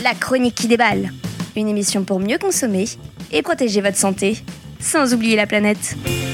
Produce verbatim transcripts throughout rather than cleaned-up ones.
La chronique qui déballe, une émission pour mieux consommer et protéger votre santé, sans oublier la planète.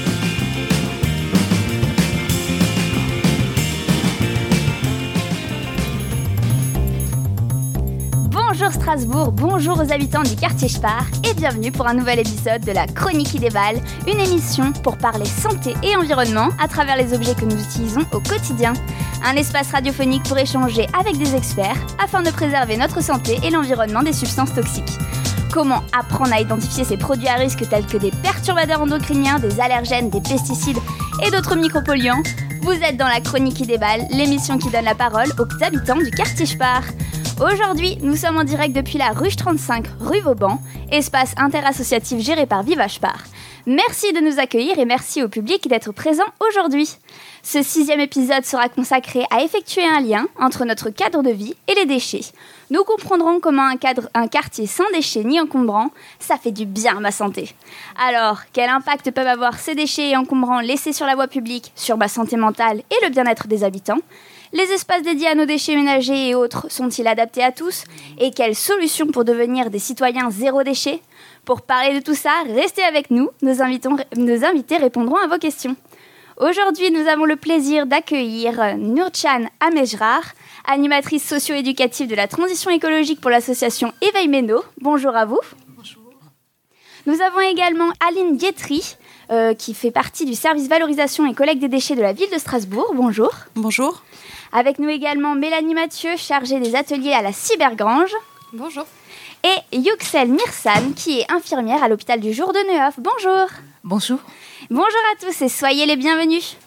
Bonjour Strasbourg, bonjour aux habitants du quartier Spar et bienvenue pour un nouvel épisode de la Chronique qui déballe, une émission pour parler santé et environnement à travers les objets que nous utilisons au quotidien. Un espace radiophonique pour échanger avec des experts afin de préserver notre santé et l'environnement des substances toxiques. Comment apprendre à identifier ces produits à risque tels que des perturbateurs endocriniens, des allergènes, des pesticides et d'autres micropolluants? Vous êtes dans la Chronique qui déballe, l'émission qui donne la parole aux habitants du quartier Spar. Aujourd'hui, nous sommes en direct depuis la Ruche trente-cinq, rue Vauban, espace interassociatif géré par Vivage Spar. Merci de nous accueillir et merci au public d'être présent aujourd'hui. Ce sixième épisode sera consacré à effectuer un lien entre notre cadre de vie et les déchets. Nous comprendrons comment un, cadre, un quartier sans déchets ni encombrants, ça fait du bien à ma santé. Alors, quel impact peuvent avoir ces déchets encombrants laissés sur la voie publique, sur ma santé mentale et le bien-être des habitants ? Les espaces dédiés à nos déchets ménagers et autres sont-ils adaptés à tous ? Et quelles solutions pour devenir des citoyens zéro déchet ? Pour parler de tout ça, restez avec nous, nos, invitons, nos invités répondront à vos questions. Aujourd'hui, nous avons le plaisir d'accueillir Nurcan Amejrar, animatrice socio-éducative de la transition écologique pour l'association Éveil Méno. Bonjour à vous. Bonjour. Nous avons également Aline Guétry, euh, qui fait partie du service valorisation et collecte des déchets de la ville de Strasbourg. Bonjour. Bonjour. Avec nous également Mélanie Mathieu, chargée des ateliers à la Cybergrange. Bonjour. Et Yuxel Mirsan, qui est infirmière à l'hôpital du Jour de Neuhoff. Bonjour. Bonjour. Bonjour à tous et soyez les bienvenus.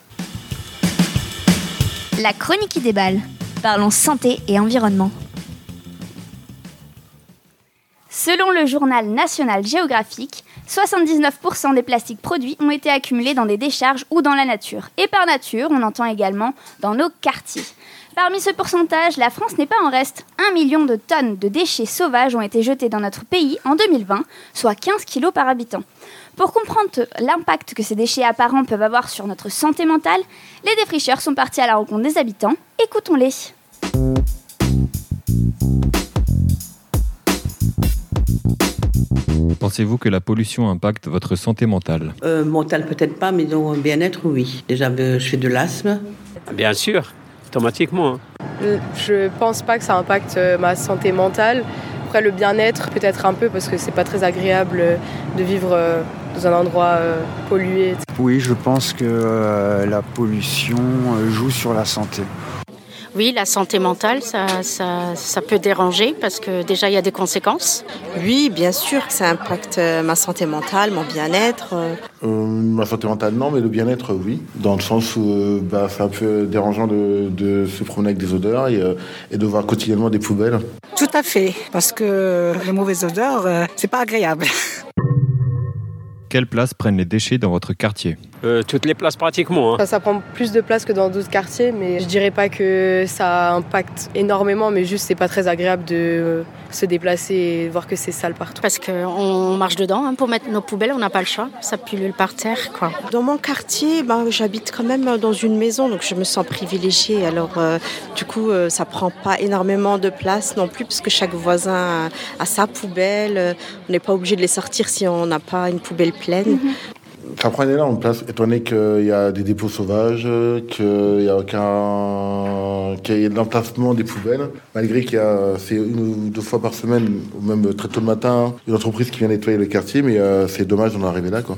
La chronique qui déballe. Parlons santé et environnement. Selon le journal National Geographic, soixante-dix-neuf pour cent des plastiques produits ont été accumulés dans des décharges ou dans la nature. Et par nature, on entend également dans nos quartiers. Parmi ce pourcentage, la France n'est pas en reste. Un million de tonnes de déchets sauvages ont été jetés dans notre pays en deux mille vingt, soit quinze kilos par habitant. Pour comprendre l'impact que ces déchets apparents peuvent avoir sur notre santé mentale, les défricheurs sont partis à la rencontre des habitants. Écoutons-les. Pensez-vous que la pollution impacte votre santé mentale ? euh, Mentale peut-être pas, mais dans le bien-être, oui. Déjà, je fais de l'asthme. Bien sûr, automatiquement. Je pense pas que ça impacte ma santé mentale. Après, le bien-être, peut-être un peu, parce que c'est pas très agréable de vivre dans un endroit pollué. Oui, je pense que euh, la pollution joue sur la santé. Oui, la santé mentale, ça, ça, ça peut déranger parce que déjà, il y a des conséquences. Oui, bien sûr que ça impacte ma santé mentale, mon bien-être. Euh, ma santé mentale, non, mais le bien-être, oui. Dans le sens où euh, bah, c'est un peu dérangeant de, de se promener avec des odeurs et, euh, et de voir quotidiennement des poubelles. Tout à fait, parce que les mauvaises odeurs, euh, c'est pas agréable. Quelle place prennent les déchets dans votre quartier ? euh, Toutes les places pratiquement. Hein. Ça, ça prend plus de place que dans d'autres quartiers, mais je dirais pas que ça impacte énormément, mais juste c'est pas très agréable de se déplacer et voir que c'est sale partout. Parce qu'on marche dedans hein, pour mettre nos poubelles, on n'a pas le choix, ça pullule par terre, quoi. Dans mon quartier, bah, j'habite quand même dans une maison, donc je me sens privilégiée. Alors euh, du coup, euh, ça prend pas énormément de place non plus, parce que chaque voisin a, a sa poubelle. On n'est pas obligé de les sortir si on n'a pas une poubelle pleine. Mm-hmm. Ça prend énormément de place, étant donné qu'il y a des dépôts sauvages, qu'il y a aucun, qu'il y a de l'emplacement des poubelles, malgré qu'il y a, c'est une ou deux fois par semaine, ou même très tôt le matin, une entreprise qui vient nettoyer le quartier, mais euh, c'est dommage d'en arriver là, quoi.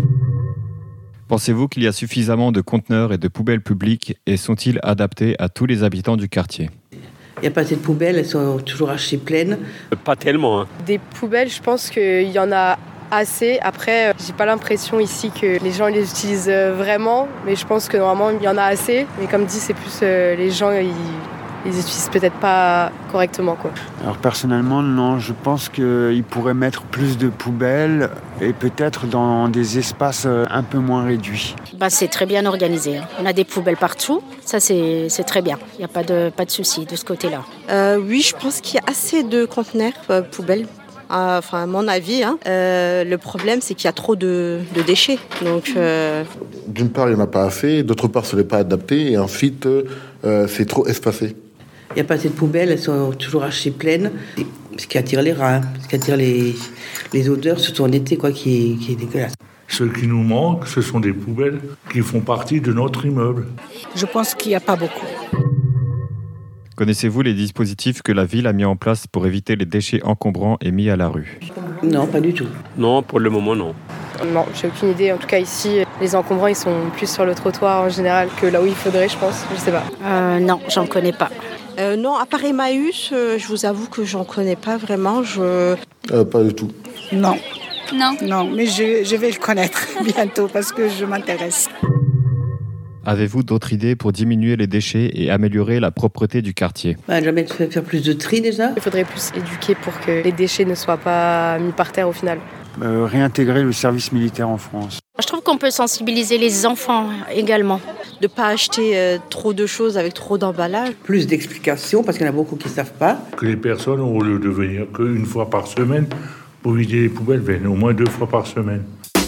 Pensez-vous qu'il y a suffisamment de conteneurs et de poubelles publiques et sont-ils adaptés à tous les habitants du quartier ? Il n'y a pas assez de poubelles, elles sont toujours archi pleines. Pas tellement. Hein. Des poubelles, je pense qu'il y en a assez. Après, j'ai pas l'impression ici que les gens les utilisent vraiment, mais je pense que normalement il y en a assez. Mais comme dit, c'est plus euh, les gens ils, ils utilisent peut-être pas correctement, quoi. Alors personnellement, non, je pense qu'ils pourraient mettre plus de poubelles et peut-être dans des espaces un peu moins réduits. Bah, c'est très bien organisé. Hein. On a des poubelles partout, ça c'est, c'est très bien. Il n'y a pas de, pas de souci de ce côté-là. Euh, oui, je pense qu'il y a assez de conteneurs euh, poubelles. Enfin, à mon avis, hein. euh, le problème, c'est qu'il y a trop de, de déchets. Donc, euh... D'une part, il n'y en a pas assez. D'autre part, ce n'est pas adapté. Et ensuite, euh, c'est trop espacé. Il n'y a pas assez de poubelles. Elles sont toujours archi pleines. Ce qui attire les rats, hein, ce qui attire les, les odeurs, surtout en été, quoi, qui, qui est dégueulasse. Ce qui nous manque, ce sont des poubelles qui font partie de notre immeuble. Je pense qu'il n'y a pas beaucoup. Connaissez-vous les dispositifs que la ville a mis en place pour éviter les déchets encombrants et mis à la rue ? Non, pas du tout. Non, pour le moment, non. Non, j'ai aucune idée. En tout cas, ici, les encombrants, ils sont plus sur le trottoir en général que là où il faudrait, je pense. Je sais pas. Euh, non, j'en connais pas. Euh, non, à part Emmaüs, euh, je vous avoue que j'en connais pas vraiment. Je... Euh, pas du tout. Non. Non. Non, mais je, je vais le connaître bientôt parce que je m'intéresse. Avez-vous d'autres idées pour diminuer les déchets et améliorer la propreté du quartier ? Bah, jamais faire plus de tri déjà. Il faudrait plus éduquer pour que les déchets ne soient pas mis par terre au final. Euh, réintégrer le service militaire en France. Je trouve qu'on peut sensibiliser les enfants également. De ne pas acheter euh, trop de choses avec trop d'emballage. Plus d'explications, parce qu'il y en a beaucoup qui ne savent pas. Que les personnes, au lieu de venir qu'une fois par semaine, pour vider les poubelles, viennent au moins deux fois par semaine.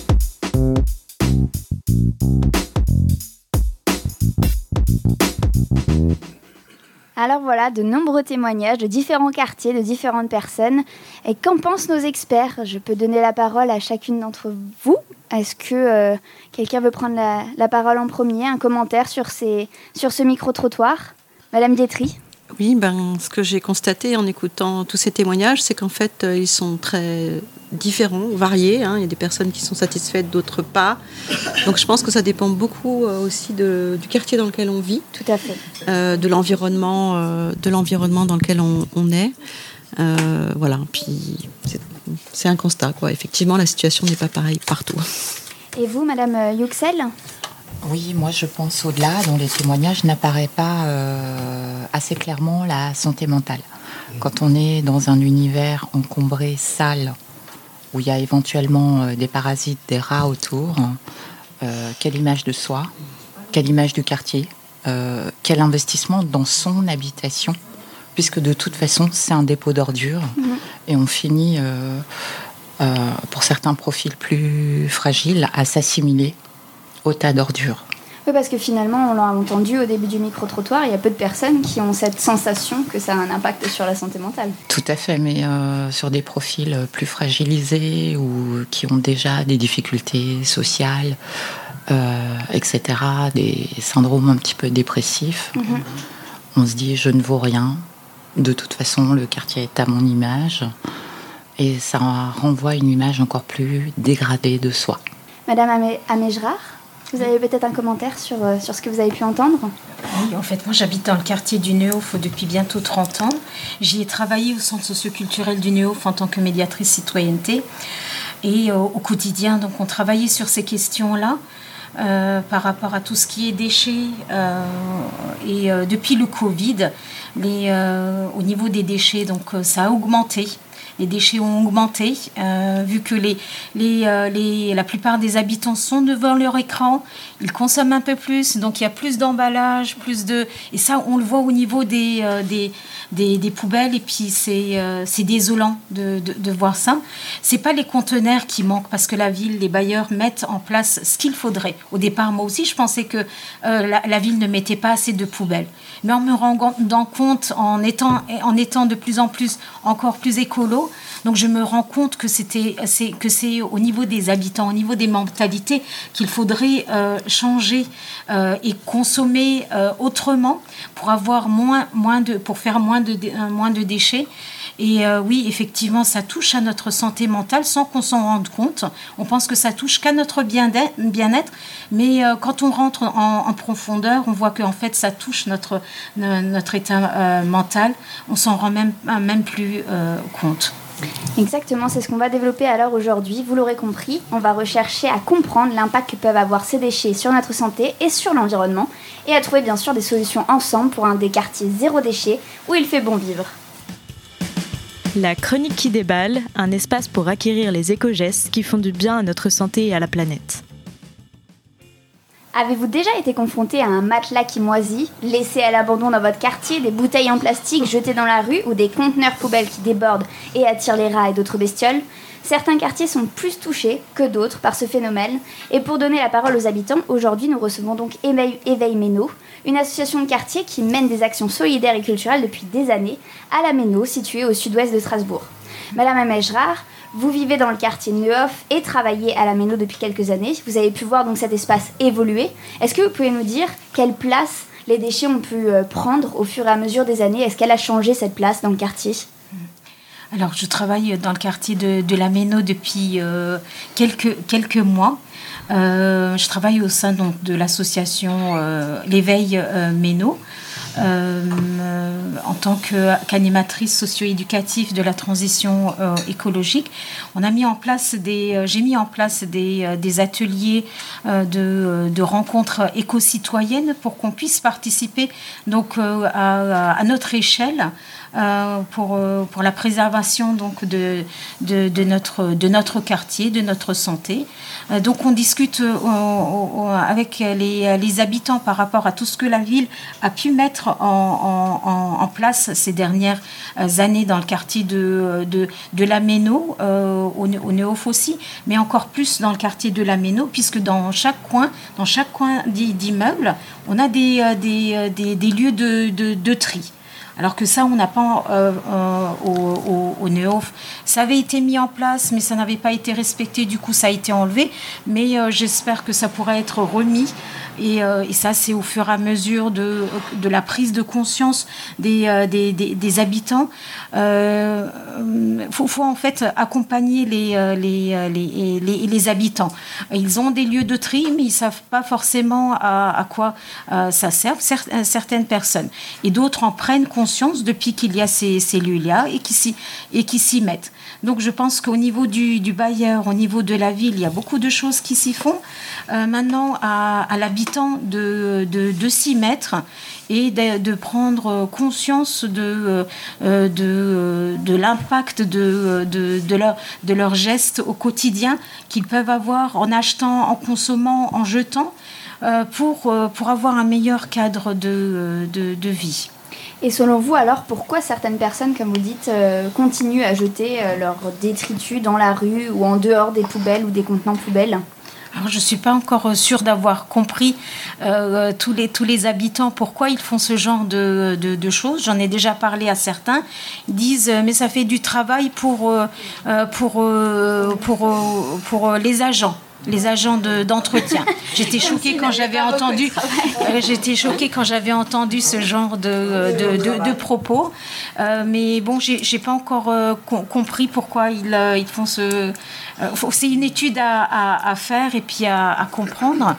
Alors voilà, de nombreux témoignages de différents quartiers, de différentes personnes. Et qu'en pensent nos experts ? Je peux donner la parole à chacune d'entre vous. Est-ce que euh, quelqu'un veut prendre la, la parole en premier ? Un commentaire sur, ces, sur ce micro-trottoir ? Madame Dietry ? Oui, ben, ce que j'ai constaté en écoutant tous ces témoignages, c'est qu'en fait, euh, ils sont très différents, variés. Hein. Il y a des personnes qui sont satisfaites, d'autres pas. Donc je pense que ça dépend beaucoup euh, aussi de, du quartier dans lequel on vit. Tout à fait. Euh, de l'environnement, euh, de l'environnement dans lequel on, on est. Euh, voilà, puis c'est, c'est un constat, quoi. Effectivement, la situation n'est pas pareille partout. Et vous, Madame Yuxel ? Oui, moi je pense au-delà, dans les témoignages n'apparaît pas euh, assez clairement la santé mentale. Quand on est dans un univers encombré, sale, où il y a éventuellement euh, des parasites, des rats autour, euh, quelle image de soi, quelle image du quartier, euh, quel investissement dans son habitation, puisque de toute façon c'est un dépôt d'ordures, mmh. et on finit, euh, euh, pour certains profils plus fragiles, à s'assimiler au tas d'ordures. Oui, parce que finalement, on l'a entendu au début du micro-trottoir, il y a peu de personnes qui ont cette sensation que ça a un impact sur la santé mentale. Tout à fait, mais euh, sur des profils plus fragilisés ou qui ont déjà des difficultés sociales, euh, et cetera, des syndromes un petit peu dépressifs, mm-hmm. on se dit « je ne vaux rien ». De toute façon, le quartier est à mon image et ça renvoie à une image encore plus dégradée de soi. Madame Amé- Amé-Gerard, vous avez peut-être un commentaire sur, euh, sur ce que vous avez pu entendre ? Oui, en fait, moi j'habite dans le quartier du Nehof depuis bientôt trente ans. J'y ai travaillé au centre socioculturel du Nehof en tant que médiatrice citoyenneté. Et euh, au quotidien, donc, on travaillait sur ces questions-là euh, par rapport à tout ce qui est déchets. Euh, et euh, depuis le Covid, les, euh, au niveau des déchets, donc, euh, ça a augmenté. Les déchets ont augmenté, euh, vu que les, les, euh, les, la plupart des habitants sont devant leur écran, ils consomment un peu plus, donc il y a plus d'emballage, plus de... Et ça, on le voit au niveau des, euh, des, des, des poubelles, et puis c'est, euh, c'est désolant de, de, de voir ça. C'est pas les conteneurs qui manquent, parce que la ville, les bailleurs mettent en place ce qu'il faudrait. Au départ, moi aussi, je pensais que euh, la, la ville ne mettait pas assez de poubelles. Mais en me rendant compte, en étant, en étant de plus en plus, encore plus écolo, donc je me rends compte que, c'était, c'est, que c'est au niveau des habitants, au niveau des mentalités qu'il faudrait euh, changer euh, et consommer euh, autrement pour, avoir moins, moins de, pour faire moins de, euh, moins de déchets. Et euh, oui, effectivement, ça touche à notre santé mentale sans qu'on s'en rende compte. On pense que ça touche qu'à notre bien-être, mais euh, quand on rentre en, en profondeur, on voit qu'en fait, ça touche notre, notre état euh, mental. On s'en rend même, même plus euh, compte. Exactement, c'est ce qu'on va développer alors aujourd'hui. Vous l'aurez compris, on va rechercher à comprendre l'impact que peuvent avoir ces déchets sur notre santé et sur l'environnement, et à trouver bien sûr des solutions ensemble pour un des quartiers zéro déchet où il fait bon vivre. La chronique qui déballe, un espace pour acquérir les éco-gestes qui font du bien à notre santé et à la planète. Avez-vous déjà été confronté à un matelas qui moisit, laissé à l'abandon dans votre quartier, des bouteilles en plastique jetées dans la rue ou des conteneurs poubelles qui débordent et attirent les rats et d'autres bestioles ? Certains quartiers sont plus touchés que d'autres par ce phénomène. Et pour donner la parole aux habitants, aujourd'hui nous recevons donc Éveil, Éveil Méno, une association de quartier qui mène des actions solidaires et culturelles depuis des années à la Méno, située au sud-ouest de Strasbourg. Madame Amejrar, vous vivez dans le quartier Neuhof et travaillez à la Méno depuis quelques années. Vous avez pu voir donc cet espace évoluer. Est-ce que vous pouvez nous dire quelle place les déchets ont pu prendre au fur et à mesure des années? Est-ce qu'elle a changé cette place dans le quartier? Alors, je travaille dans le quartier de, de la Méno depuis euh, quelques, quelques mois. Euh, je travaille au sein donc, de l'association euh, L'Éveil euh, Méno. Euh, euh, en tant que, qu'animatrice socio-éducative de la transition euh, écologique, on a mis en place des, euh, j'ai mis en place des, euh, des ateliers euh, de, de rencontres éco-citoyennes pour qu'on puisse participer donc euh, à, à notre échelle euh, pour, euh, pour la préservation donc de, de, de, notre, de notre quartier, de notre santé. Euh, donc on discute euh, euh, avec les, les habitants par rapport à tout ce que la ville a pu mettre En, en, en place ces dernières années dans le quartier de, de, de la Méno, euh, au, au Neuhof aussi, mais encore plus dans le quartier de la Méno, puisque dans chaque coin, dans chaque coin d'immeuble, on a des, des, des, des lieux de, de, de tri. Alors que ça, on n'a pas euh, euh, au, au, au Neuhof. Ça avait été mis en place, mais ça n'avait pas été respecté. Du coup, ça a été enlevé. Mais euh, j'espère que ça pourra être remis. Et, euh, et ça, c'est au fur et à mesure de, de la prise de conscience des, euh, des, des, des habitants. Il euh, faut, faut en fait accompagner les, les, les, les, les habitants. Ils ont des lieux de tri, mais ils ne savent pas forcément à, à quoi euh, ça sert, certaines personnes. Et d'autres en prennent conscience depuis qu'il y a ces, ces lieux-là et qui s'y, et qui s'y mettent. Donc je pense qu'au niveau du, du bailleur, au niveau de la ville, il y a beaucoup de choses qui s'y font. Euh, maintenant, à, à l'habitant de, de, de s'y mettre et de, de prendre conscience de, euh, de, de l'impact de, de, de, leur, de leurs gestes au quotidien qu'ils peuvent avoir en achetant, en consommant, en jetant, euh, pour, pour avoir un meilleur cadre de, de, de vie. Et selon vous, alors, pourquoi certaines personnes, comme vous dites, euh, continuent à jeter euh, leurs détritus dans la rue ou en dehors des poubelles ou des contenants poubelles ? Alors, je ne suis pas encore sûre d'avoir compris euh, tous, les, tous les habitants pourquoi ils font ce genre de, de, de choses. J'en ai déjà parlé à certains. Ils disent euh, mais ça fait du travail pour, euh, pour, euh, pour, euh, pour euh, les agents. Les agents de, d'entretien. J'étais choquée quand j'avais entendu. Euh, j'étais choquée quand j'avais entendu ce genre de, de, de, de propos. Euh, mais bon, j'ai, j'ai pas encore euh, com- compris pourquoi ils, euh, ils font ce. Euh, c'est une étude à, à, à faire et puis à, à comprendre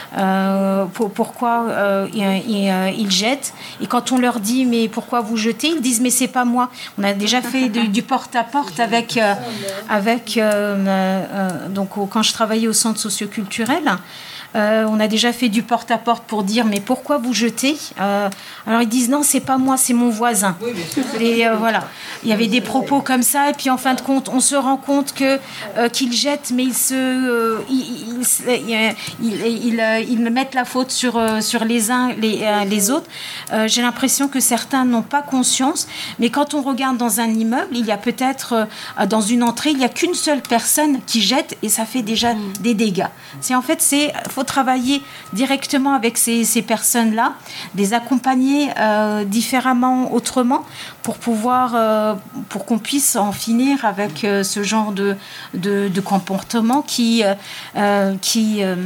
euh, pour, pourquoi euh, ils, ils, ils jettent. Et quand on leur dit mais pourquoi vous jetez, ils disent mais c'est pas moi. On a déjà fait de, du porte-à-porte avec euh, avec euh, euh, donc quand je travaillais au centre socioculturel. Euh, on a déjà fait du porte-à-porte pour dire mais pourquoi vous jetez euh, alors ils disent non c'est pas moi c'est mon voisin et euh, voilà il y avait des propos comme ça et puis en fin de compte on se rend compte que euh, qu'ils jettent mais ils se euh, ils, ils, ils, ils, ils mettent la faute sur, euh, sur les uns les, euh, les autres. Euh, j'ai l'impression que certains n'ont pas conscience mais quand on regarde dans un immeuble il y a peut-être euh, dans une entrée il n'y a qu'une seule personne qui jette et ça fait déjà mmh. des dégâts. C'est en fait c'est faut travailler directement avec ces, ces personnes-là, les accompagner euh, différemment, autrement, pour pouvoir, euh, pour qu'on puisse en finir avec euh, ce genre de, de, de comportement qui, euh, qui, euh,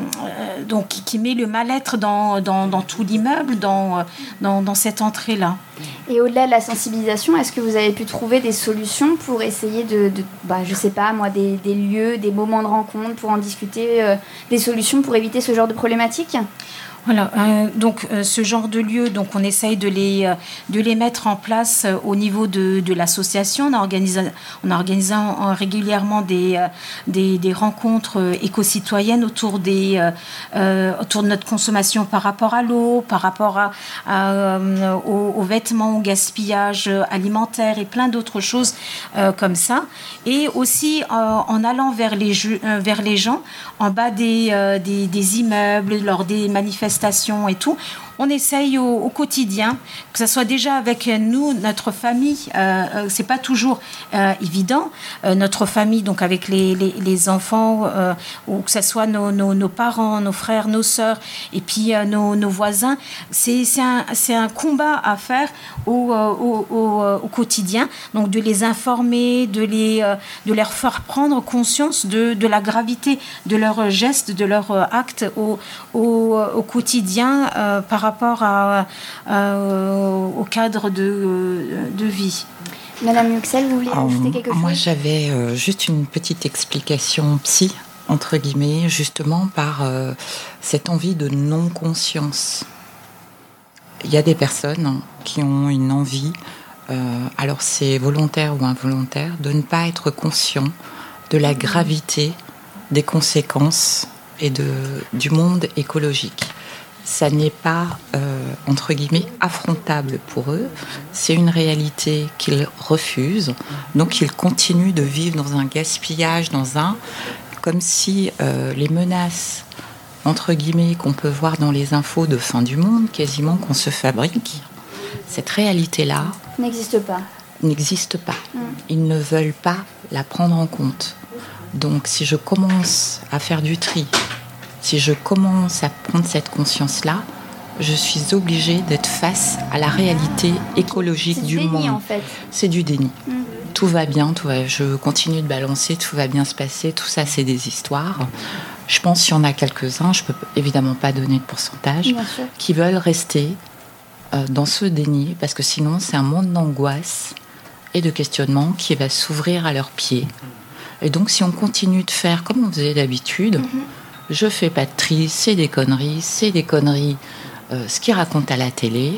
donc, qui met le mal-être dans, dans, dans tout l'immeuble, dans, dans, dans cette entrée-là. Et au-delà de la sensibilisation, est-ce que vous avez pu trouver des solutions pour essayer de, de bah, je sais pas moi, des, des lieux, des moments de rencontre pour en discuter, euh, des solutions pour éviter ce genre de problématiques ? Voilà, euh, donc euh, ce genre de lieux, donc on essaye de les euh, de les mettre en place euh, au niveau de, de l'association. On a organisé on a organisé euh, régulièrement des, euh, des des rencontres euh, éco-citoyennes autour des euh, euh, autour de notre consommation par rapport à l'eau, par rapport à, à euh, aux, aux vêtements, au gaspillage alimentaire et plein d'autres choses euh, comme ça. Et aussi euh, en allant vers les jeux, euh, vers les gens en bas des euh, des, des immeubles, lors des manifestations et tout, on essaye au, au quotidien, que ce soit déjà avec nous, notre famille, euh, euh, c'est pas toujours euh, évident, euh, notre famille, donc avec les, les, les enfants, euh, ou que ce soit nos, nos, nos parents, nos frères, nos sœurs, et puis euh, nos, nos voisins, c'est, c'est, un, c'est un combat à faire au, au, au, au quotidien, donc de les informer, de, les, euh, de leur faire prendre conscience de, de la gravité de leurs gestes, de leurs actes au, au, au quotidien euh, par rapport à, euh, au cadre de, de vie. Madame Yuxel, vous vouliez ajouter quelque chose ? Moi, j'avais euh, juste une petite explication psy, entre guillemets, justement par euh, cette envie de non-conscience. Il y a des personnes qui ont une envie, euh, alors c'est volontaire ou involontaire, de ne pas être conscient de la gravité des conséquences et de, du monde écologique. Ça n'est pas, euh, entre guillemets, affrontable pour eux. C'est une réalité qu'ils refusent. Donc ils continuent de vivre dans un gaspillage, dans un... comme si euh, les menaces, entre guillemets, qu'on peut voir dans les infos de fin du monde, quasiment qu'on se fabrique, cette réalité-là... n'existe pas. N'existe pas. Mmh. Ils ne veulent pas la prendre en compte. Donc, si je commence à faire du tri, si je commence à prendre cette conscience-là, je suis obligée d'être face à la réalité écologique c'est du déni, monde. En fait. C'est du déni. Mmh. Tout va bien, tout va, je continue de balancer, tout va bien se passer, tout ça, c'est des histoires. Je pense qu'il y en a quelques-uns, je ne peux évidemment pas donner de pourcentage, qui veulent rester euh, dans ce déni, parce que sinon, c'est un monde d'angoisse et de questionnement qui va s'ouvrir à leurs pieds. Et donc, si on continue de faire comme on faisait d'habitude, mmh. je fais pas de tri, c'est des conneries, c'est des conneries, euh, ce qu'ils racontent à la télé,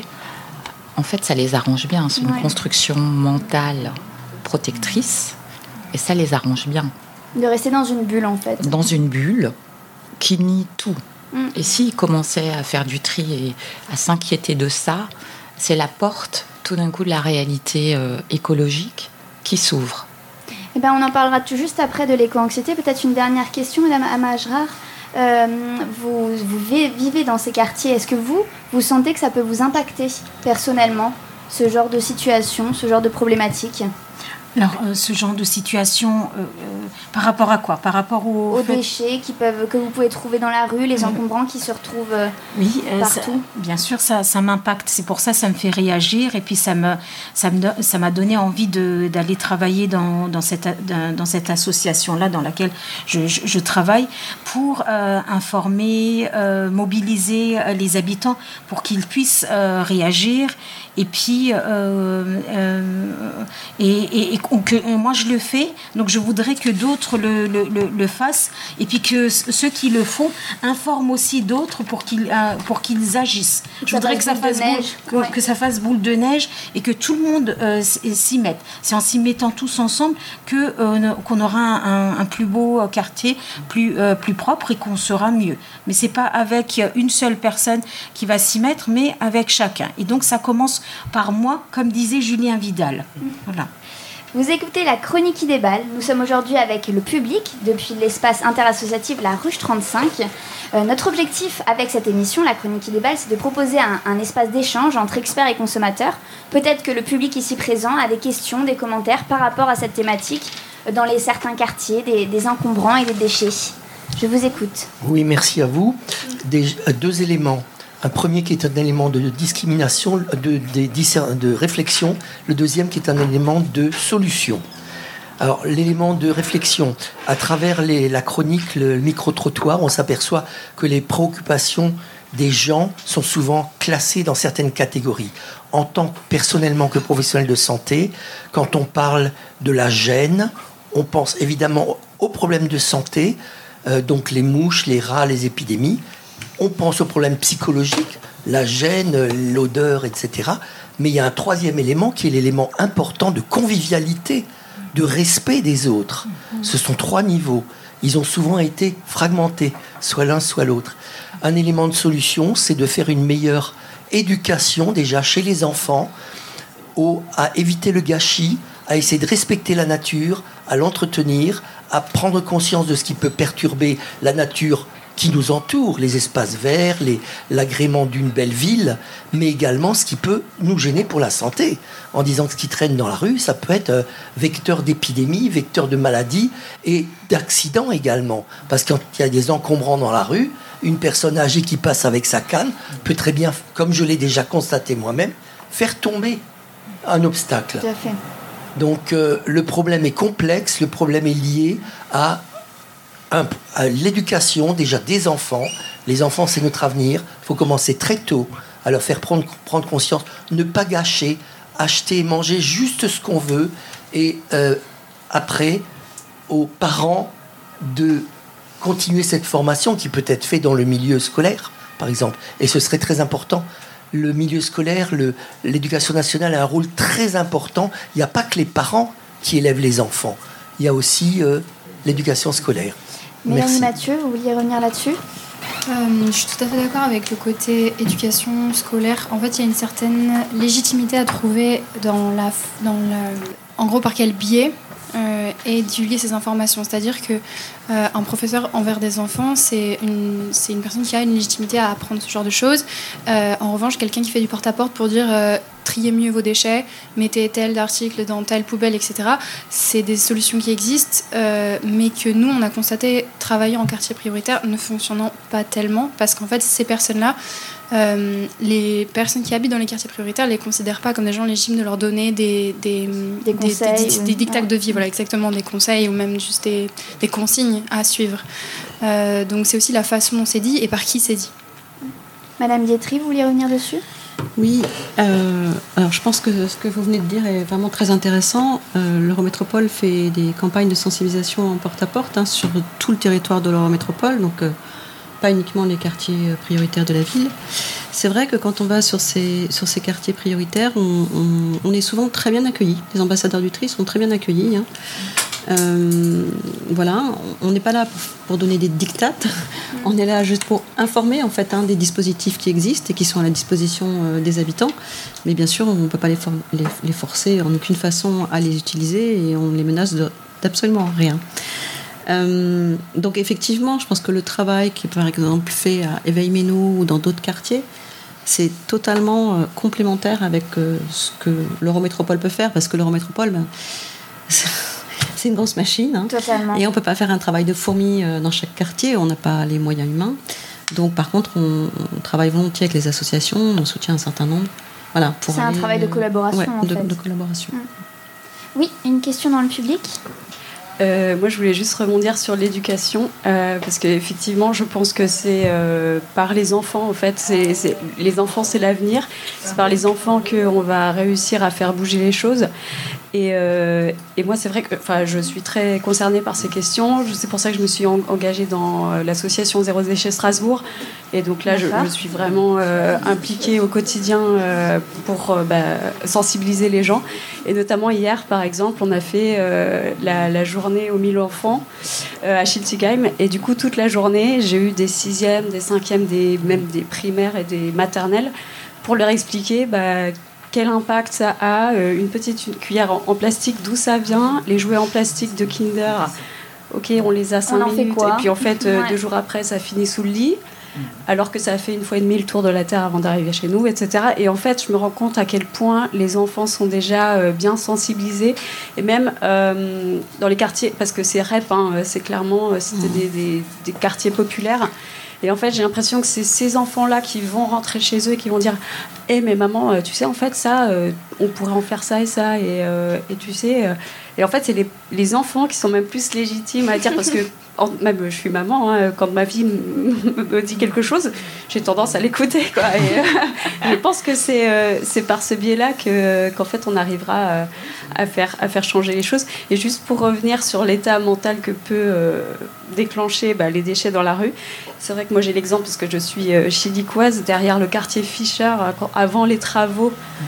en fait, ça les arrange bien. C'est une ouais. construction mentale protectrice, et ça les arrange bien. De rester dans une bulle, en fait. Dans une bulle qui nie tout. Mmh. Et s'ils commençaient à faire du tri et à s'inquiéter de ça, c'est la porte, tout d'un coup, de la réalité euh, écologique qui s'ouvre. Eh ben, on en parlera tout juste après de l'éco-anxiété. Peut-être une dernière question, Madame Amajrar. Euh, vous, vous vivez dans ces quartiers. Est-ce que vous, vous sentez que ça peut vous impacter personnellement, ce genre de situation, ce genre de problématique ? Alors, euh, ce genre de situation, euh, euh, par rapport à quoi ? Par rapport aux, aux fait... déchets qui peuvent, que vous pouvez trouver dans la rue, les encombrants qui se retrouvent euh, oui, euh, partout. Ça, bien sûr, ça, ça m'impacte. C'est pour ça que ça me fait réagir. Et puis, ça, me, ça, me, ça m'a donné envie de, d'aller travailler dans, dans, cette, dans cette association-là dans laquelle je, je, je travaille pour euh, informer, euh, mobiliser les habitants pour qu'ils puissent euh, réagir. Et puis, euh, euh, et, et, et que moi je le fais, donc je voudrais que d'autres le, le, le, le fassent, et puis que ceux qui le font informent aussi d'autres pour qu'ils, euh, pour qu'ils agissent. Je ça voudrais que ça, fasse boule, que, ouais. que ça fasse boule de neige et que tout le monde euh, s'y mette. C'est en s'y mettant tous ensemble que, euh, qu'on aura un, un plus beau quartier, plus, euh, plus propre et qu'on sera mieux. Mais c'est pas avec une seule personne qui va s'y mettre, mais avec chacun. Et donc ça commence par moi, comme disait Julien Vidal. Voilà. Vous écoutez la Chronique qui déballe. Nous sommes aujourd'hui avec le public depuis l'espace interassociatif La Ruche trente-cinq. Euh, notre objectif avec cette émission, la Chronique qui déballe, c'est de proposer un, un espace d'échange entre experts et consommateurs. Peut-être que le public ici présent a des questions, des commentaires par rapport à cette thématique dans les certains quartiers, des, des encombrants et des déchets. Je vous écoute. Oui, merci à vous. Des, deux éléments. Un premier qui est un élément de discrimination, de, de, de réflexion. Le deuxième qui est un élément de solution. Alors, l'élément de réflexion, à travers les, la chronique, le micro-trottoir, on s'aperçoit que les préoccupations des gens sont souvent classées dans certaines catégories. En tant personnellement que professionnel de santé, quand on parle de la gêne, on pense évidemment aux problèmes de santé, euh, donc les mouches, les rats, les épidémies. On pense aux problèmes psychologiques, la gêne, l'odeur, et cetera. Mais il y a un troisième élément qui est l'élément important de convivialité, de respect des autres. Ce sont trois niveaux. Ils ont souvent été fragmentés, soit l'un, soit l'autre. Un élément de solution, c'est de faire une meilleure éducation, déjà chez les enfants, au, à éviter le gâchis, à essayer de respecter la nature, à l'entretenir, à prendre conscience de ce qui peut perturber la nature qui nous entourent, les espaces verts, les, l'agrément d'une belle ville, mais également ce qui peut nous gêner pour la santé. En disant que ce qui traîne dans la rue, ça peut être euh, vecteur d'épidémie, vecteur de maladies et d'accidents également. Parce qu'il y a des encombrants dans la rue, une personne âgée qui passe avec sa canne peut très bien, comme je l'ai déjà constaté moi-même, faire tomber un obstacle. Tout à fait. Donc euh, le problème est complexe, le problème est lié à Un, à l'éducation déjà des enfants. Les enfants, c'est notre avenir. Il faut commencer très tôt à leur faire prendre, prendre conscience, ne pas gâcher, acheter et manger juste ce qu'on veut. Et euh, après, aux parents de continuer cette formation qui peut être faite dans le milieu scolaire, par exemple. Et ce serait très important. Le milieu scolaire, le, l'éducation nationale a un rôle très important. Il n'y a pas que les parents qui élèvent les enfants. Il y a aussi euh, l'éducation scolaire. Mélanie Mathieu, vous vouliez revenir là-dessus ? euh, Je suis tout à fait d'accord avec le côté éducation scolaire. En fait, il y a une certaine légitimité à trouver dans la, dans la, en gros, par quel biais euh, est divulguer ces informations. C'est-à-dire que euh, un professeur envers des enfants, c'est une, c'est une personne qui a une légitimité à apprendre ce genre de choses. Euh, en revanche, quelqu'un qui fait du porte-à-porte pour dire euh, triez mieux vos déchets, mettez tel article dans telle poubelle, et cetera. C'est des solutions qui existent, euh, mais que nous, on a constaté, travailler en quartier prioritaire ne fonctionnant pas tellement, parce qu'en fait, ces personnes-là, euh, les personnes qui habitent dans les quartiers prioritaires ne les considèrent pas comme des gens légitimes de leur donner des, des, des conseils, des, des, des dictats de vie, voilà, exactement, des conseils ou même juste des, des consignes à suivre. Euh, donc c'est aussi la façon dont c'est dit et par qui c'est dit. Madame Dietry, vous vouliez revenir dessus ? Oui, euh, alors je pense que ce que vous venez de dire est vraiment très intéressant. Euh, l'Eurométropole fait des campagnes de sensibilisation en porte-à-porte hein, sur tout le territoire de l'Eurométropole, donc euh, pas uniquement les quartiers prioritaires de la ville. C'est vrai que quand on va sur ces, sur ces quartiers prioritaires, on, on, on est souvent très bien accueillis. Les ambassadeurs du tri sont très bien accueillis. Hein. Euh, voilà, on n'est pas là pour, pour donner des dictates, on est là juste pour informer en fait hein, des dispositifs qui existent et qui sont à la disposition euh, des habitants, mais bien sûr on ne peut pas les, for- les, les forcer en aucune façon à les utiliser et on les menace de, d'absolument rien. Euh, donc effectivement, je pense que le travail qui est par exemple fait à Éveil-Ménou ou dans d'autres quartiers, c'est totalement euh, complémentaire avec euh, ce que l'Eurométropole peut faire, parce que l'Eurométropole, ben, c'est une grosse machine. Hein. Totalement. Et on ne peut pas faire un travail de fourmi dans chaque quartier, on n'a pas les moyens humains. Donc par contre, on, on travaille volontiers avec les associations, on soutient un certain nombre. Voilà, pour c'est aller, un travail de collaboration ouais, en de, fait. de collaboration. Oui, une question dans le public ? Euh, moi, je voulais juste rebondir sur l'éducation, euh, parce qu'effectivement, je pense que c'est euh, par les enfants, en fait, c'est, c'est, les enfants, c'est l'avenir. C'est par les enfants qu'on va réussir à faire bouger les choses. Et, euh, et moi, c'est vrai que je suis très concernée par ces questions. C'est pour ça que je me suis en, engagée dans l'association Zéro Déchet Strasbourg. Et donc là, je, je suis vraiment euh, impliquée au quotidien euh, pour euh, bah, sensibiliser les gens. Et notamment hier, par exemple, on a fait euh, la, la journée aux mille enfants euh, à Schiltigheim. Et du coup, toute la journée, j'ai eu des sixièmes, des cinquièmes, des, même des primaires et des maternelles pour leur expliquer bah, quel impact ça a, euh, une petite une cuillère en, en plastique, d'où ça vient, les jouets en plastique de Kinder, ok, on les a cinq minutes, et puis en fait, euh, ouais. deux jours après, ça finit sous le lit, alors que ça a fait une fois et demie le tour de la Terre avant d'arriver chez nous, et cetera. Et en fait, je me rends compte à quel point les enfants sont déjà euh, bien sensibilisés, et même euh, dans les quartiers, parce que c'est R E P, hein, c'est clairement, c'était des, des, des quartiers populaires. Et en fait, j'ai l'impression que c'est ces enfants-là qui vont rentrer chez eux et qui vont dire « Eh, mais maman, tu sais, en fait, ça, euh, on pourrait en faire ça et ça. Et, euh, et tu sais... Euh... » Et en fait, c'est les, les enfants qui sont même plus légitimes à dire, parce que en, même je suis maman, hein, quand ma fille me, me dit quelque chose, j'ai tendance à l'écouter, quoi. Et, euh, je pense que c'est, euh, c'est par ce biais-là que, qu'en fait, on arrivera euh, à, faire, à faire changer les choses. Et juste pour revenir sur l'état mental que peut euh, déclencher bah, les déchets dans la rue, c'est vrai que moi, j'ai l'exemple, parce que je suis euh, chilicoise, derrière le quartier Fischer, avant les travaux.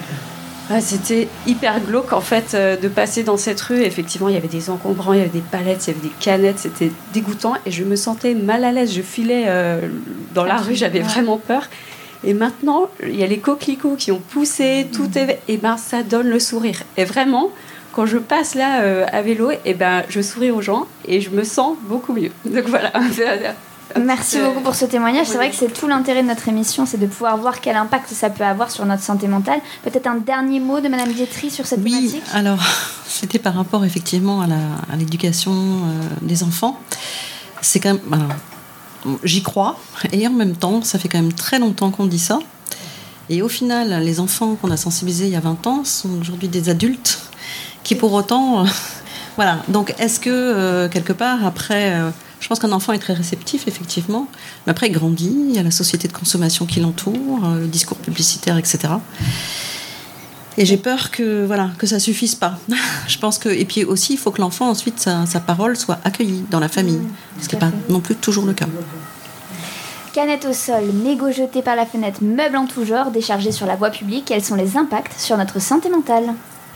Ah, c'était hyper glauque en fait euh, de passer dans cette rue. Effectivement, il y avait des encombrants, il y avait des palettes, il y avait des canettes, c'était dégoûtant et je me sentais mal à l'aise. Je filais euh, dans la rue, j'avais vraiment peur. Et maintenant, il y a les coquelicots qui ont poussé, tout est... et ben ça donne le sourire. Et vraiment, quand je passe là euh, à vélo, et ben je souris aux gens et je me sens beaucoup mieux. Donc voilà. Merci beaucoup pour ce témoignage. C'est vrai que c'est tout l'intérêt de notre émission, c'est de pouvoir voir quel impact ça peut avoir sur notre santé mentale. Peut-être un dernier mot de Madame Dietry sur cette oui, thématique. Alors, c'était par rapport effectivement à, la, à l'éducation euh, des enfants. C'est quand même... Alors, j'y crois, et en même temps, ça fait quand même très longtemps qu'on dit ça. Et au final, les enfants qu'on a sensibilisés il y a vingt ans sont aujourd'hui des adultes qui pour autant... Euh, voilà, donc est-ce que euh, quelque part, après... Euh, je pense qu'un enfant est très réceptif, effectivement, mais après il grandit, il y a la société de consommation qui l'entoure, euh, le discours publicitaire, et cetera. Et j'ai peur que, voilà, que ça suffise pas. Je pense que... Et puis aussi, il faut que l'enfant, ensuite, sa, sa parole soit accueillie dans la famille, mmh, ce qui n'est pas non plus toujours le cas. Canettes au sol, mégots jetés par la fenêtre, meubles en tout genre, déchargés sur la voie publique, quels sont les impacts sur notre santé mentale ?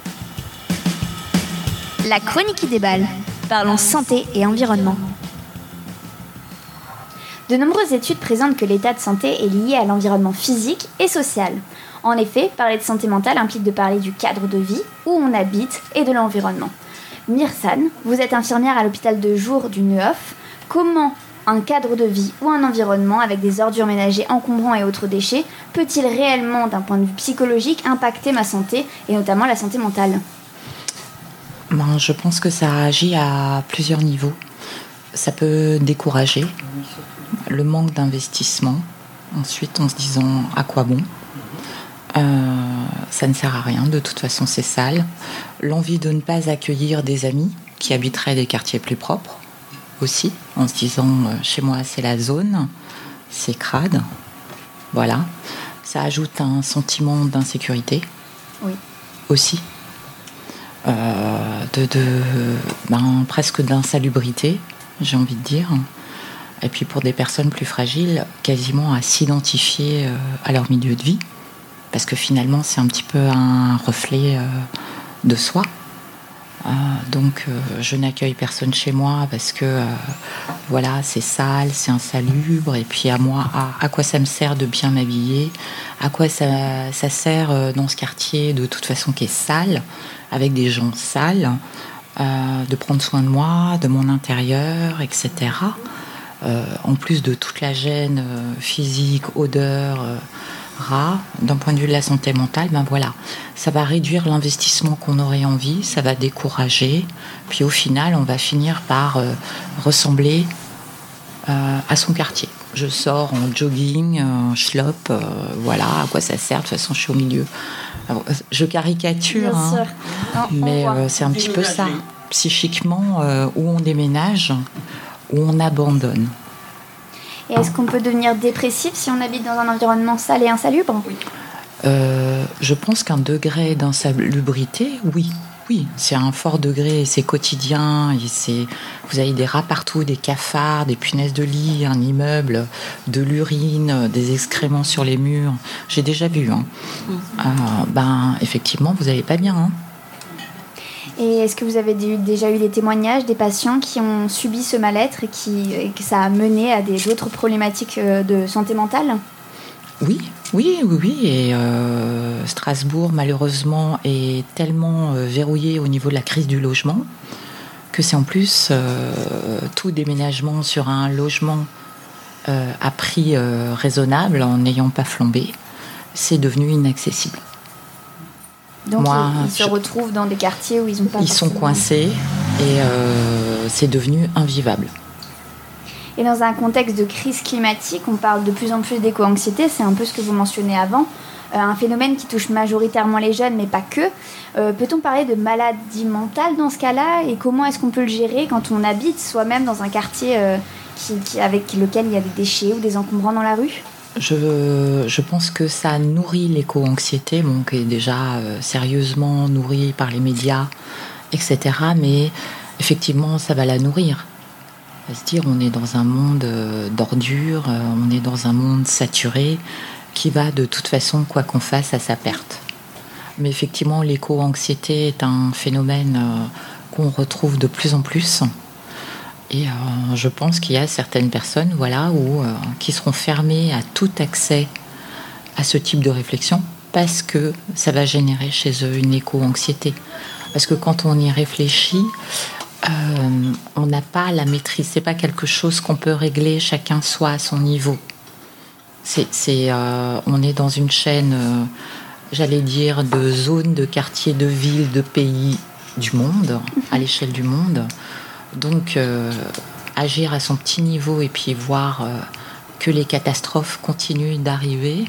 La chronique qui déballe. Parlons santé et environnement. De nombreuses études présentent que l'état de santé est lié à l'environnement physique et social. En effet, parler de santé mentale implique de parler du cadre de vie, où on habite et de l'environnement. Myrsan, vous êtes infirmière à l'hôpital de jour du Neuhof. Comment un cadre de vie ou un environnement avec des ordures ménagères encombrants et autres déchets peut-il réellement, d'un point de vue psychologique, impacter ma santé et notamment la santé mentale ? Ben, je pense que ça agit à plusieurs niveaux. Ça peut décourager, le manque d'investissement, ensuite en se disant à quoi bon, euh, ça ne sert à rien, de toute façon c'est sale, l'envie de ne pas accueillir des amis qui habiteraient des quartiers plus propres aussi, en se disant euh, chez moi c'est la zone, c'est crade, voilà, ça ajoute un sentiment d'insécurité oui. aussi. Euh, de, de ben, presque d'insalubrité, j'ai envie de dire, et puis pour des personnes plus fragiles, quasiment à s'identifier euh, à leur milieu de vie, parce que finalement c'est un petit peu un reflet euh, de soi. Euh, donc euh, je n'accueille personne chez moi parce que euh, voilà, c'est sale, c'est insalubre, et puis à moi, à, à quoi ça me sert de bien m'habiller, à quoi ça, ça sert euh, dans ce quartier de toute façon qui est sale, avec des gens sales, euh, de prendre soin de moi, de mon intérieur, et cetera. Euh, en plus de toute la gêne euh, physique, odeur, euh, rat, d'un point de vue de la santé mentale, ben voilà, ça va réduire l'investissement qu'on aurait envie, ça va décourager, puis au final, on va finir par euh, ressembler euh, à son quartier. Je sors en jogging, en schlop, euh, voilà, à quoi ça sert, de toute façon, je suis au milieu. Alors, je caricature, hein, non, mais euh, c'est un petit peu ça. Psychiquement, euh, où on déménage, où on abandonne. Et est-ce qu'on peut devenir dépressif si on habite dans un environnement sale et insalubre ? Oui. Euh, je pense qu'un degré d'insalubrité, oui. Oui, c'est un fort degré, c'est quotidien. Et c'est, vous avez des rats partout, des cafards, des punaises de lit, un immeuble, de l'urine, des excréments sur les murs. J'ai déjà vu. Hein. Mmh. Euh, ben, effectivement, vous n'allez pas bien. Hein. Et est-ce que vous avez déjà eu des témoignages des patients qui ont subi ce mal-être et, qui, et que ça a mené à des, d'autres problématiques de santé mentale ? Oui, oui, oui, oui. Et euh, Strasbourg, malheureusement, est tellement euh, verrouillé au niveau de la crise du logement que c'est en plus euh, tout déménagement sur un logement euh, à prix euh, raisonnable, en n'ayant pas flambé, c'est devenu inaccessible. Donc Moi, ils, ils se je... retrouvent dans des quartiers où ils ont pas. Ils forcément... sont coincés et euh, c'est devenu invivable. Et dans un contexte de crise climatique, on parle de plus en plus d'éco-anxiété, c'est un peu ce que vous mentionnez avant, euh, un phénomène qui touche majoritairement les jeunes, mais pas que. Euh, peut-on parler de maladie mentale dans ce cas-là ? Et comment est-ce qu'on peut le gérer quand on habite soi-même dans un quartier euh, qui, qui, avec lequel il y a des déchets ou des encombrants dans la rue ? Je, je pense que ça nourrit l'éco-anxiété, bon, qui est déjà euh, sérieusement nourrie par les médias, et cetera. Mais effectivement, ça va la nourrir. À se dire, on est dans un monde euh, d'ordures, euh, on est dans un monde saturé, qui va de toute façon, quoi qu'on fasse, à sa perte. Mais effectivement, l'éco-anxiété est un phénomène euh, qu'on retrouve de plus en plus. Et euh, je pense qu'il y a certaines personnes, voilà, où, euh, qui seront fermées à tout accès à ce type de réflexion parce que ça va générer chez eux une éco-anxiété. Parce que quand on y réfléchit, euh, on n'a pas la maîtrise. C'est pas quelque chose qu'on peut régler chacun soit à son niveau. C'est, c'est, euh, on est dans une chaîne, euh, j'allais dire, de zones, de quartiers, de villes, de pays du monde, à l'échelle du monde. Donc, euh, agir à son petit niveau et puis voir euh, que les catastrophes continuent d'arriver,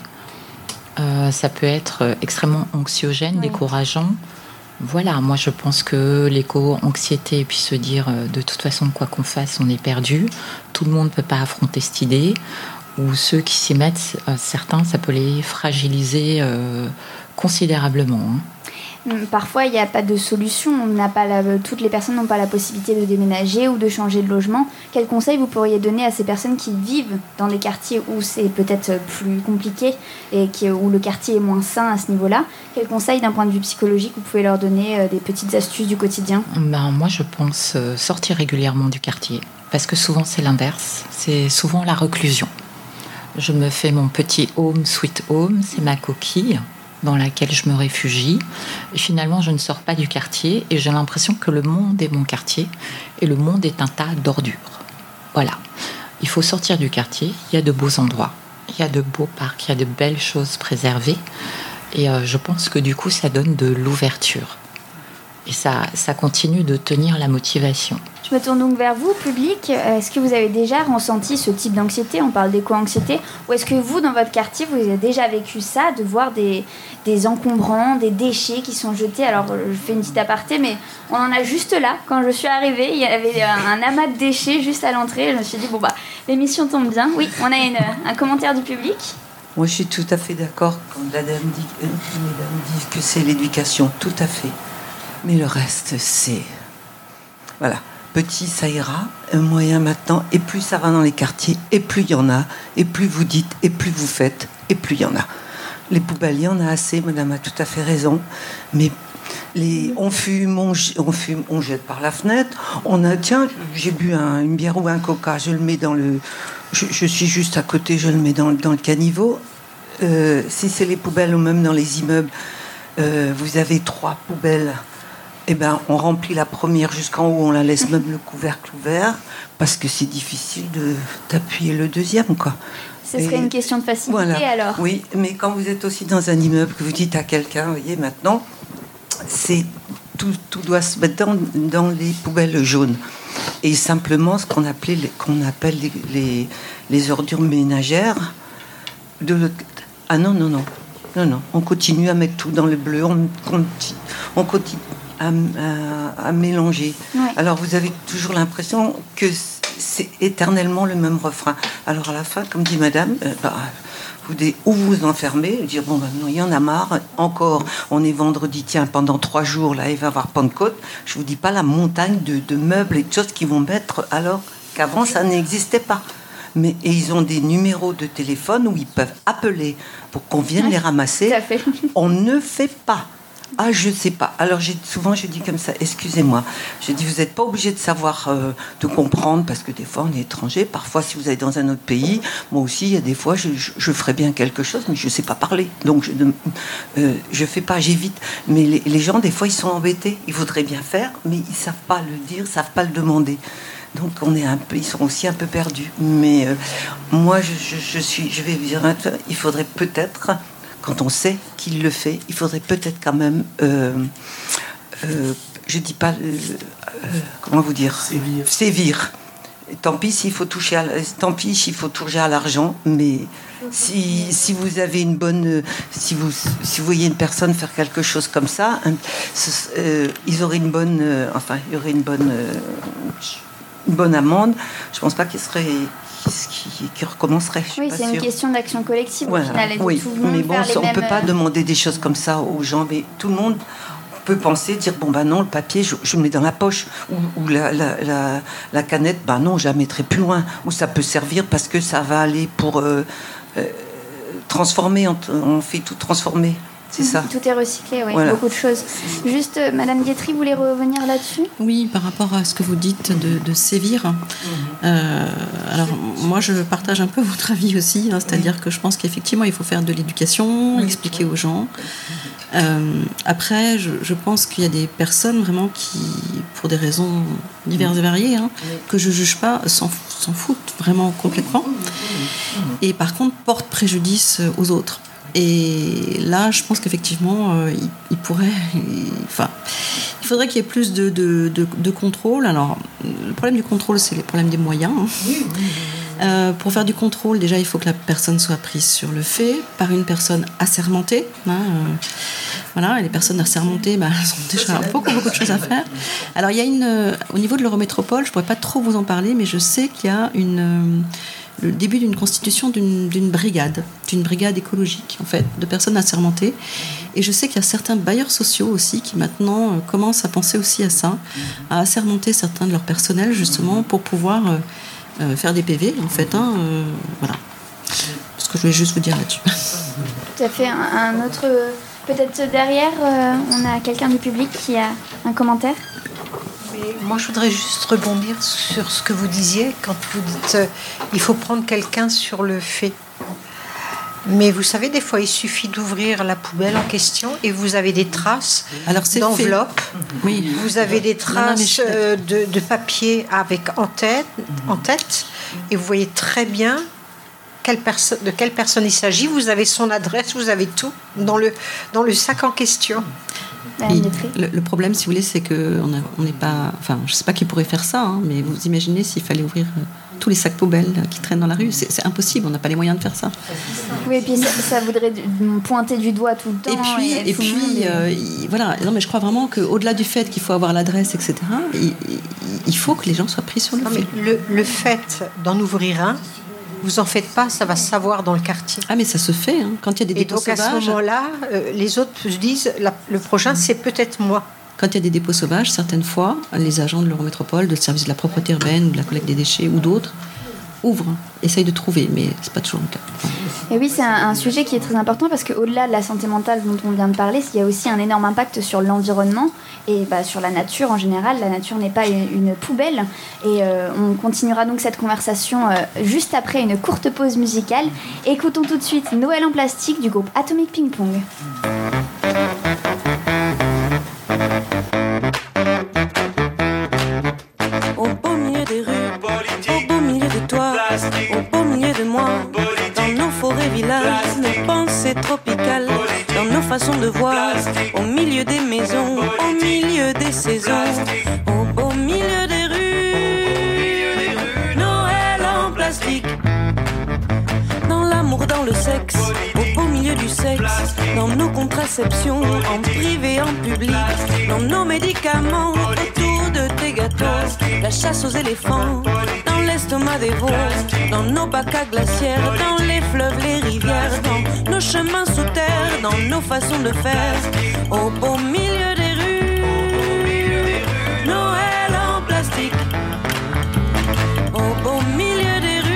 euh, ça peut être extrêmement anxiogène, oui. décourageant. Voilà, moi je pense que l'éco-anxiété et puis se dire euh, de toute façon quoi qu'on fasse, on est perdu. Tout le monde ne peut pas affronter cette idée. Ou ceux qui s'y mettent, euh, certains, ça peut les fragiliser euh, considérablement. Hein. Parfois, il n'y a pas de solution. On n'a pas la, toutes les personnes n'ont pas la possibilité de déménager ou de changer de logement. Quels conseils vous pourriez donner à ces personnes qui vivent dans des quartiers où c'est peut-être plus compliqué et qui, où le quartier est moins sain à ce niveau-là? Quels conseils d'un point de vue psychologique vous pouvez leur donner, euh, des petites astuces du quotidien? Ben, moi, je pense euh, sortir régulièrement du quartier. Parce que souvent, c'est l'inverse. C'est souvent la reclusion. Je me fais mon petit home, sweet home. C'est ma coquille dans laquelle je me réfugie. Et finalement, je ne sors pas du quartier et j'ai l'impression que le monde est mon quartier et le monde est un tas d'ordures. Voilà. Il faut sortir du quartier. Il y a de beaux endroits. Il y a de beaux parcs. Il y a de belles choses préservées. Et euh, je pense que du coup, ça donne de l'ouverture. Et ça, ça continue de tenir la motivation. Je me tourne donc vers vous, public. Est-ce que vous avez déjà ressenti ce type d'anxiété? On parle d'éco-anxiété. Ou est-ce que vous, dans votre quartier, vous avez déjà vécu ça, de voir des, des encombrants, des déchets qui sont jetés? Alors, je fais une petite aparté, mais on en a juste là. Quand je suis arrivée, il y avait un, un amas de déchets juste à l'entrée. Je me suis dit, bon, bah, l'émission tombe bien. Oui, on a une, un commentaire du public. Moi, je suis tout à fait d'accord quand la dame dit, euh, les dames disent que c'est l'éducation. Tout à fait. Mais le reste, c'est... Voilà. Petit, ça ira. Moyen maintenant. Et plus ça va dans les quartiers, et plus il y en a. Et plus vous dites, et plus vous faites, et plus il y en a. Les poubelles, il y en a assez. Madame a tout à fait raison. Mais les, on fume, on, on fume, on jette par la fenêtre. On a, tiens, j'ai bu un, une bière ou un coca. Je le mets dans le... Je, je suis juste à côté, je le mets dans, dans le caniveau. Euh, si c'est les poubelles ou même dans les immeubles, euh, vous avez trois poubelles. Eh ben, on remplit la première jusqu'en haut, on la laisse même le couvercle ouvert, parce que c'est difficile de, d'appuyer le deuxième, quoi. Ce serait Et, une question de facilité, voilà. Alors. Oui, mais quand vous êtes aussi dans un immeuble, que vous dites à quelqu'un, vous voyez, maintenant, c'est, tout, tout doit se mettre dans, dans les poubelles jaunes. Et simplement, ce qu'on, appelait, qu'on appelle les, les, les ordures ménagères, de l'autre... Ah non, non, non, non, non, on continue à mettre tout dans le bleu, on, on, on continue... À, à, à mélanger. Ouais. Alors vous avez toujours l'impression que c'est éternellement le même refrain. Alors à la fin, comme dit madame, euh, bah, vous dites, ou vous vous enfermez, dire bon, bah, non, il y en a marre, encore, on est vendredi, tiens, pendant trois jours, là, il va y avoir Pentecôte. Je vous dis pas la montagne de, de meubles et de choses qu'ils vont mettre, alors qu'avant, ça n'existait pas. Mais, et ils ont des numéros de téléphone où ils peuvent appeler pour qu'on vienne ouais, les ramasser. On ne fait pas. Ah, je sais pas. Alors, j'ai, souvent, je dis comme ça, excusez-moi. Je dis, vous n'êtes pas obligé de savoir, euh, de comprendre, parce que des fois, on est étranger. Parfois, si vous allez dans un autre pays, moi aussi, il y a des fois, je, je, je ferais bien quelque chose, mais je ne sais pas parler. Donc, je ne euh, je fais pas, j'évite. Mais les, les gens, des fois, ils sont embêtés. Ils voudraient bien faire, mais ils ne savent pas le dire, ils ne savent pas le demander. Donc, on est un peu, ils sont aussi un peu perdus. Mais euh, moi, je, je, je, suis, je vais dire, il faudrait peut-être... Quand on sait qu'il le fait, il faudrait peut-être quand même, euh, euh, je dis pas, euh, euh, comment vous dire, sévir. sévir. Tant pis s'il faut toucher, à, tant pis s'il faut toucher à l'argent, mais si, si vous avez une bonne, si vous, si vous voyez une personne faire quelque chose comme ça, hein, ce, euh, ils auraient une bonne, euh, enfin, il y aurait une bonne, euh, une bonne amende. Je pense pas qu'il serait Qui, qui recommencerait. Oui, c'est une question d'action collective voilà. Au final. Et oui, tout le monde mais bon, faire les on ne mêmes... peut pas demander des choses comme ça aux gens, mais tout le monde peut penser, dire bon ben non, le papier, je, je le mets dans la poche, ou, ou la, la, la, la canette, ben non, je la mettrai plus loin, ou ça peut servir parce que ça va aller pour euh, euh, transformer, on, on fait tout transformer. C'est ça. Tout est recyclé, oui, voilà. Beaucoup de choses. Juste, euh, Madame Guétry, vous voulez revenir là-dessus? Oui, par rapport à ce que vous dites de, de sévir. Mmh. Euh, alors, moi, je partage un peu votre avis aussi, hein, c'est-à-dire que je pense qu'effectivement, il faut faire de l'éducation, mmh. expliquer aux gens. Euh, après, je, je pense qu'il y a des personnes vraiment qui, pour des raisons diverses et variées, hein, que je juge pas, s'en, s'en foutent vraiment complètement. Et par contre, portent préjudice aux autres. Et là, je pense qu'effectivement, euh, il, il pourrait... Il, enfin, il faudrait qu'il y ait plus de, de, de, de contrôle. Alors, le problème du contrôle, c'est le problème des moyens. Hein. Euh, pour faire du contrôle, déjà, il faut que la personne soit prise sur le fait par une personne assermentée. Hein, euh, voilà, et les personnes assermentées, bah, elles ont déjà beaucoup, beaucoup de choses à faire. Alors, il y a une... Euh, au niveau de l'Eurométropole, je ne pourrais pas trop vous en parler, mais je sais qu'il y a une... Euh, le début d'une constitution d'une, d'une brigade, d'une brigade écologique, en fait, de personnes assermentées. Et je sais qu'il y a certains bailleurs sociaux aussi qui maintenant euh, commencent à penser aussi à ça, à assermenter certains de leur personnel, justement, pour pouvoir euh, euh, faire des P V, en fait. Hein, euh, voilà. Ce que je voulais juste vous dire là-dessus. Tout à fait. Un, un autre... Peut-être derrière, euh, on a quelqu'un du public qui a un commentaire. Moi, je voudrais juste rebondir sur ce que vous disiez quand vous dites euh, il faut prendre quelqu'un sur le fait. Mais vous savez, des fois, il suffit d'ouvrir la poubelle en question et vous avez des traces Alors, c'est d'enveloppe. Oui. Vous avez des traces non, non, euh, de, de papier avec en tête, en tête, et vous voyez très bien quelle perso- de quelle personne il s'agit. Vous avez son adresse, vous avez tout dans le, dans le sac en question. Oui, le, le problème, si vous voulez, c'est qu'on on n'est pas... Enfin, je ne sais pas qui pourrait faire ça, hein, mais vous imaginez s'il fallait ouvrir euh, tous les sacs poubelles qui traînent dans la rue. C'est, c'est impossible, on n'a pas les moyens de faire ça. Oui, et puis ça, ça voudrait pointer du doigt tout le temps. Et puis, et, et puis euh, il, voilà. Non, mais je crois vraiment qu'au-delà du fait qu'il faut avoir l'adresse, et cetera, il, il faut que les gens soient pris sur le non, fait. Mais le, le fait d'en ouvrir un, vous en faites pas, ça va se savoir dans le quartier. Ah mais ça se fait, hein. Quand il y a des dépôts sauvages. Et donc à ce moment-là, euh, les autres se disent, la, le prochain c'est peut-être moi. Quand il y a des dépôts sauvages, certaines fois, les agents de l'Eurométropole, de service de la propreté urbaine, ou de la collecte des déchets, ou d'autres, ouvrent, essayent de trouver, mais c'est pas toujours le cas. Et oui, c'est un, un sujet qui est très important parce qu'au-delà de la santé mentale dont on vient de parler, il y a aussi un énorme impact sur l'environnement et bah, sur la nature en général. La nature n'est pas une, une poubelle. Et euh, on continuera donc cette conversation euh, juste après une courte pause musicale. Écoutons tout de suite Noël en plastique du groupe Atomic Ping Pong. Au beau milieu des rues, au beau milieu de toi, au beau milieu de moi, dans nos forêts, villages, nos pensées tropicales, dans nos façons de voir, au milieu des maisons, au milieu des saisons, au beau milieu des rues, Noël en plastique. Dans l'amour, dans le sexe, au beau milieu du sexe, dans nos contraceptions, en privé, en public, dans nos médicaments, autour de tes gâteaux, la chasse aux éléphants, dans l'estomac des veaux, dans nos bacs à glacières, dans les fleuves, les rivières, dans nos chemins sous terre, dans nos façons de faire, au beau milieu des rues, Noël en plastique, au beau milieu des rues.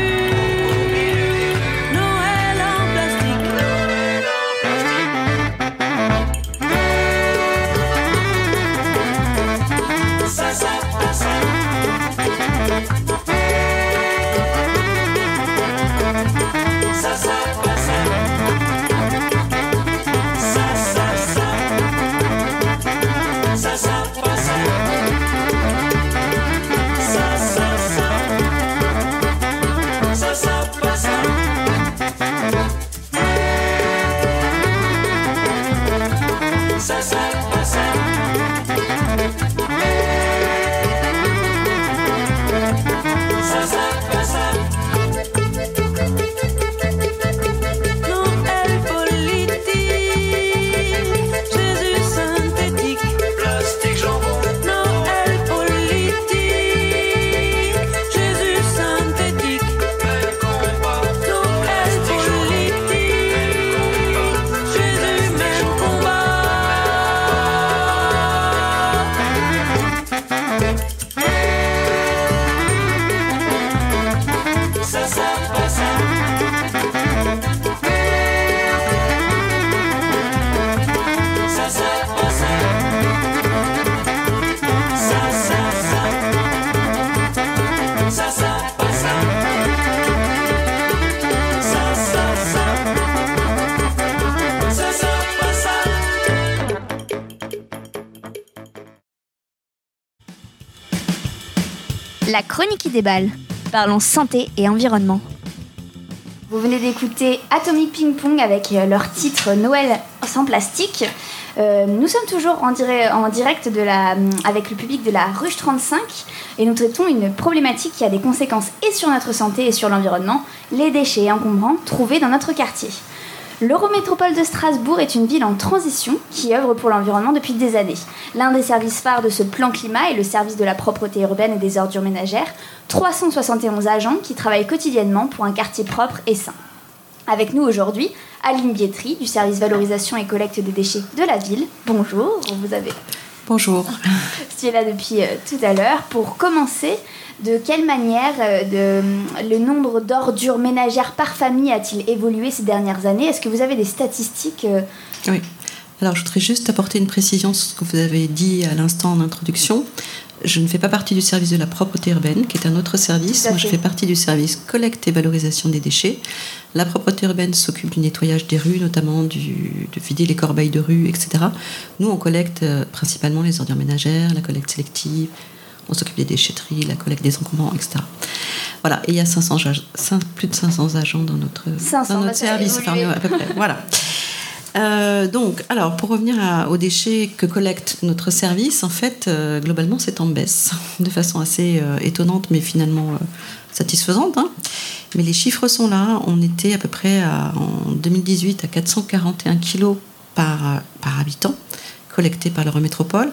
La chronique qui déballe. Parlons santé et environnement. Vous venez d'écouter Atomic Ping Pong avec leur titre Noël sans plastique. Euh, nous sommes toujours en, dire- en direct de la, avec le public de la Ruche trente-cinq et nous traitons une problématique qui a des conséquences et sur notre santé et sur l'environnement, les déchets encombrants trouvés dans notre quartier. L'Eurométropole de Strasbourg est une ville en transition qui œuvre pour l'environnement depuis des années. L'un des services phares de ce plan climat est le service de la propreté urbaine et des ordures ménagères. trois cent soixante et onze agents qui travaillent quotidiennement pour un quartier propre et sain. Avec nous aujourd'hui, Aline Bietri du service valorisation et collecte des déchets de la ville. Bonjour, vous avez... Bonjour. Tu es là depuis euh, tout à l'heure. Pour commencer, de quelle manière euh, de, le nombre d'ordures ménagères par famille a-t-il évolué ces dernières années ? Est-ce que vous avez des statistiques euh... Oui. Alors, je voudrais juste apporter une précision sur ce que vous avez dit à l'instant en introduction. Je ne fais pas partie du service de la propreté urbaine, qui est un autre service. Moi, je fais partie du service collecte et valorisation des déchets. La propreté urbaine s'occupe du nettoyage des rues, notamment du, de vider les corbeilles de rue, et cetera. Nous, on collecte euh, principalement les ordures ménagères, la collecte sélective, on s'occupe des déchetteries, la collecte des encombrants, et cetera. Voilà, et il y a cinq cents, plus de cinq cents agents dans notre, cinq cents, dans notre service, enfin, à peu près. Voilà. Euh, donc, alors, pour revenir à, aux déchets que collecte notre service, en fait, euh, globalement, c'est en baisse, de façon assez euh, étonnante, mais finalement euh, satisfaisante. Hein. Mais les chiffres sont là. On était à peu près à, en deux mille dix-huit à quatre cent quarante et un kilos par, par habitant, collectés par l'Eurométropole.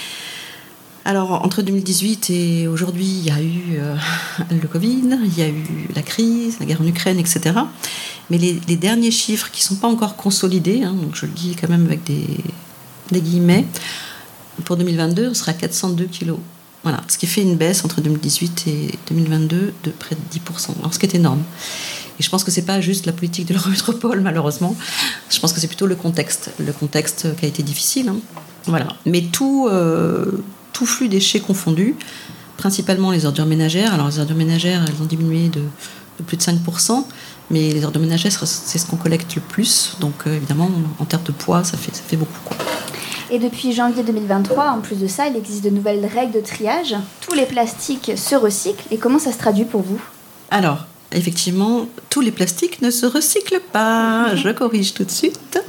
Alors, entre deux mille dix-huit et aujourd'hui, il y a eu euh, le Covid, il y a eu la crise, la guerre en Ukraine, et cetera. Mais les, les derniers chiffres qui ne sont pas encore consolidés, hein, donc je le dis quand même avec des, des guillemets, pour deux mille vingt-deux, on sera à quatre cent deux kilos. Voilà, ce qui fait une baisse entre deux mille dix-huit et deux mille vingt-deux de près de dix pour cent, alors ce qui est énorme. Et je pense que ce n'est pas juste la politique de l'Eurométropole, malheureusement. Je pense que c'est plutôt le contexte, le contexte qui a été difficile. Hein. Voilà. Mais tout... Euh, tout flux déchets confondus, principalement les ordures ménagères. Alors les ordures ménagères, elles ont diminué de, de plus de cinq pour cent, mais les ordures ménagères, c'est ce qu'on collecte le plus. Donc euh, évidemment, en termes de poids, ça fait, ça fait beaucoup, quoi. Et depuis janvier deux mille vingt-trois, en plus de ça, il existe de nouvelles règles de triage. Tous les plastiques se recyclent. Et comment ça se traduit pour vous ? Alors, effectivement, tous les plastiques ne se recyclent pas. Je corrige tout de suite.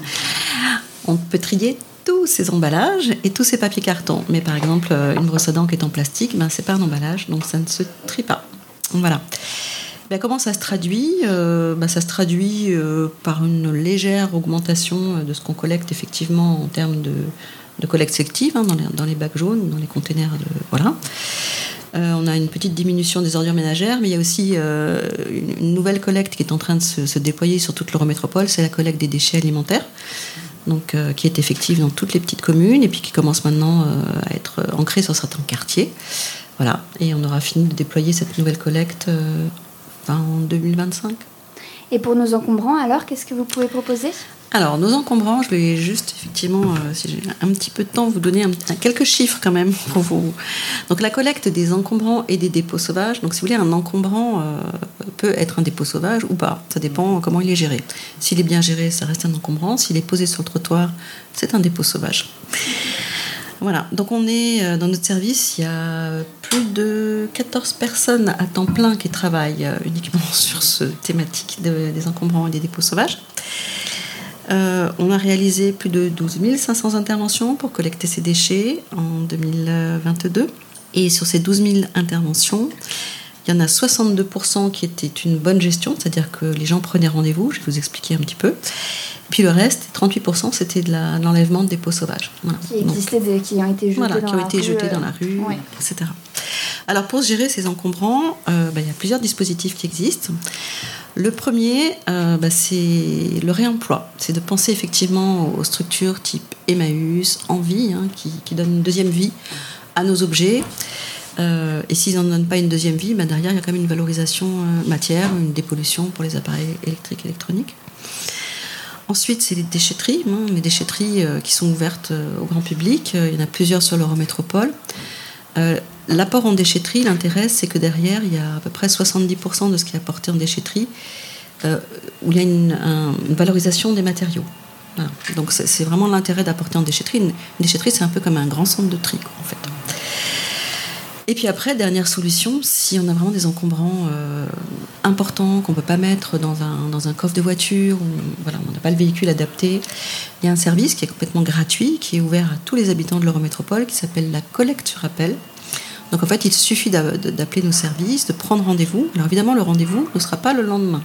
On peut trier tous ces emballages et tous ces papiers cartons. Mais par exemple, une brosse à dents qui est en plastique, ben, c'est pas un emballage, donc ça ne se trie pas. Voilà. Ben, comment ça se traduit ? euh, ben, Ça se traduit euh, par une légère augmentation de ce qu'on collecte effectivement en termes de, de collecte sélective, hein, dans, les, dans les bacs jaunes, dans les containers. De, voilà. Euh, on a une petite diminution des ordures ménagères, mais il y a aussi euh, une, une nouvelle collecte qui est en train de se, se déployer sur toute l'Eurométropole, c'est la collecte des déchets alimentaires. Donc, euh, qui est effective dans toutes les petites communes et puis qui commence maintenant euh, à être ancrée sur certains quartiers. Voilà, et on aura fini de déployer cette nouvelle collecte euh, en deux mille vingt-cinq. Et pour nos encombrants, alors, qu'est-ce que vous pouvez proposer ? Alors, nos encombrants, je vais juste, effectivement, euh, si j'ai un petit peu de temps, vous donner un, un, quelques chiffres quand même pour vous. Donc, la collecte des encombrants et des dépôts sauvages. Donc, si vous voulez, un encombrant euh, peut être un dépôt sauvage ou pas. Ça dépend comment il est géré. S'il est bien géré, ça reste un encombrant. S'il est posé sur le trottoir, c'est un dépôt sauvage. Voilà. Donc, on est dans notre service, il y a plus de quatorze personnes à temps plein qui travaillent uniquement sur ce thématique de, des encombrants et des dépôts sauvages. Euh, on a réalisé plus de douze mille cinq cents interventions pour collecter ces déchets en deux mille vingt-deux. Et sur ces douze mille interventions, il y en a soixante-deux pour cent qui étaient une bonne gestion, c'est-à-dire que les gens prenaient rendez-vous, je vais vous expliquer un petit peu. Puis le reste, trente-huit pour cent, c'était de, la, de l'enlèvement de dépôts sauvages. Voilà. Qui existaient, de, qui ont été jetés voilà, dans qui ont la été rue. jetés dans la rue, Ouais. et cetera. Alors pour gérer ces encombrants, euh, bah, il y a plusieurs dispositifs qui existent. Le premier, euh, bah, c'est le réemploi. C'est de penser effectivement aux structures type Emmaüs, Envie, hein, qui, qui donnent une deuxième vie à nos objets. Euh, et s'ils n'en donnent pas une deuxième vie, bah, derrière, il y a quand même une valorisation euh, matière, une dépollution pour les appareils électriques et électroniques. Ensuite, c'est les déchetteries, hein, les déchetteries euh, qui sont ouvertes euh, au grand public. Euh, il y en a plusieurs sur l'Eurométropole. Euh, l'apport en déchetterie, l'intérêt, c'est que derrière, il y a à peu près soixante-dix pour cent de ce qui est apporté en déchetterie, euh, où il y a une, un, une valorisation des matériaux. Voilà. Donc, c'est, c'est vraiment l'intérêt d'apporter en déchetterie. Une, une déchetterie, c'est un peu comme un grand centre de tri, quoi, en fait. Et puis après, dernière solution, si on a vraiment des encombrants euh, importants qu'on ne peut pas mettre dans un, dans un coffre de voiture, ou voilà, on n'a pas le véhicule adapté, il y a un service qui est complètement gratuit, qui est ouvert à tous les habitants de l'Eurométropole, qui s'appelle la collecte sur appel. Donc en fait, il suffit d'appeler nos services, de prendre rendez-vous. Alors évidemment, le rendez-vous ne sera pas le lendemain.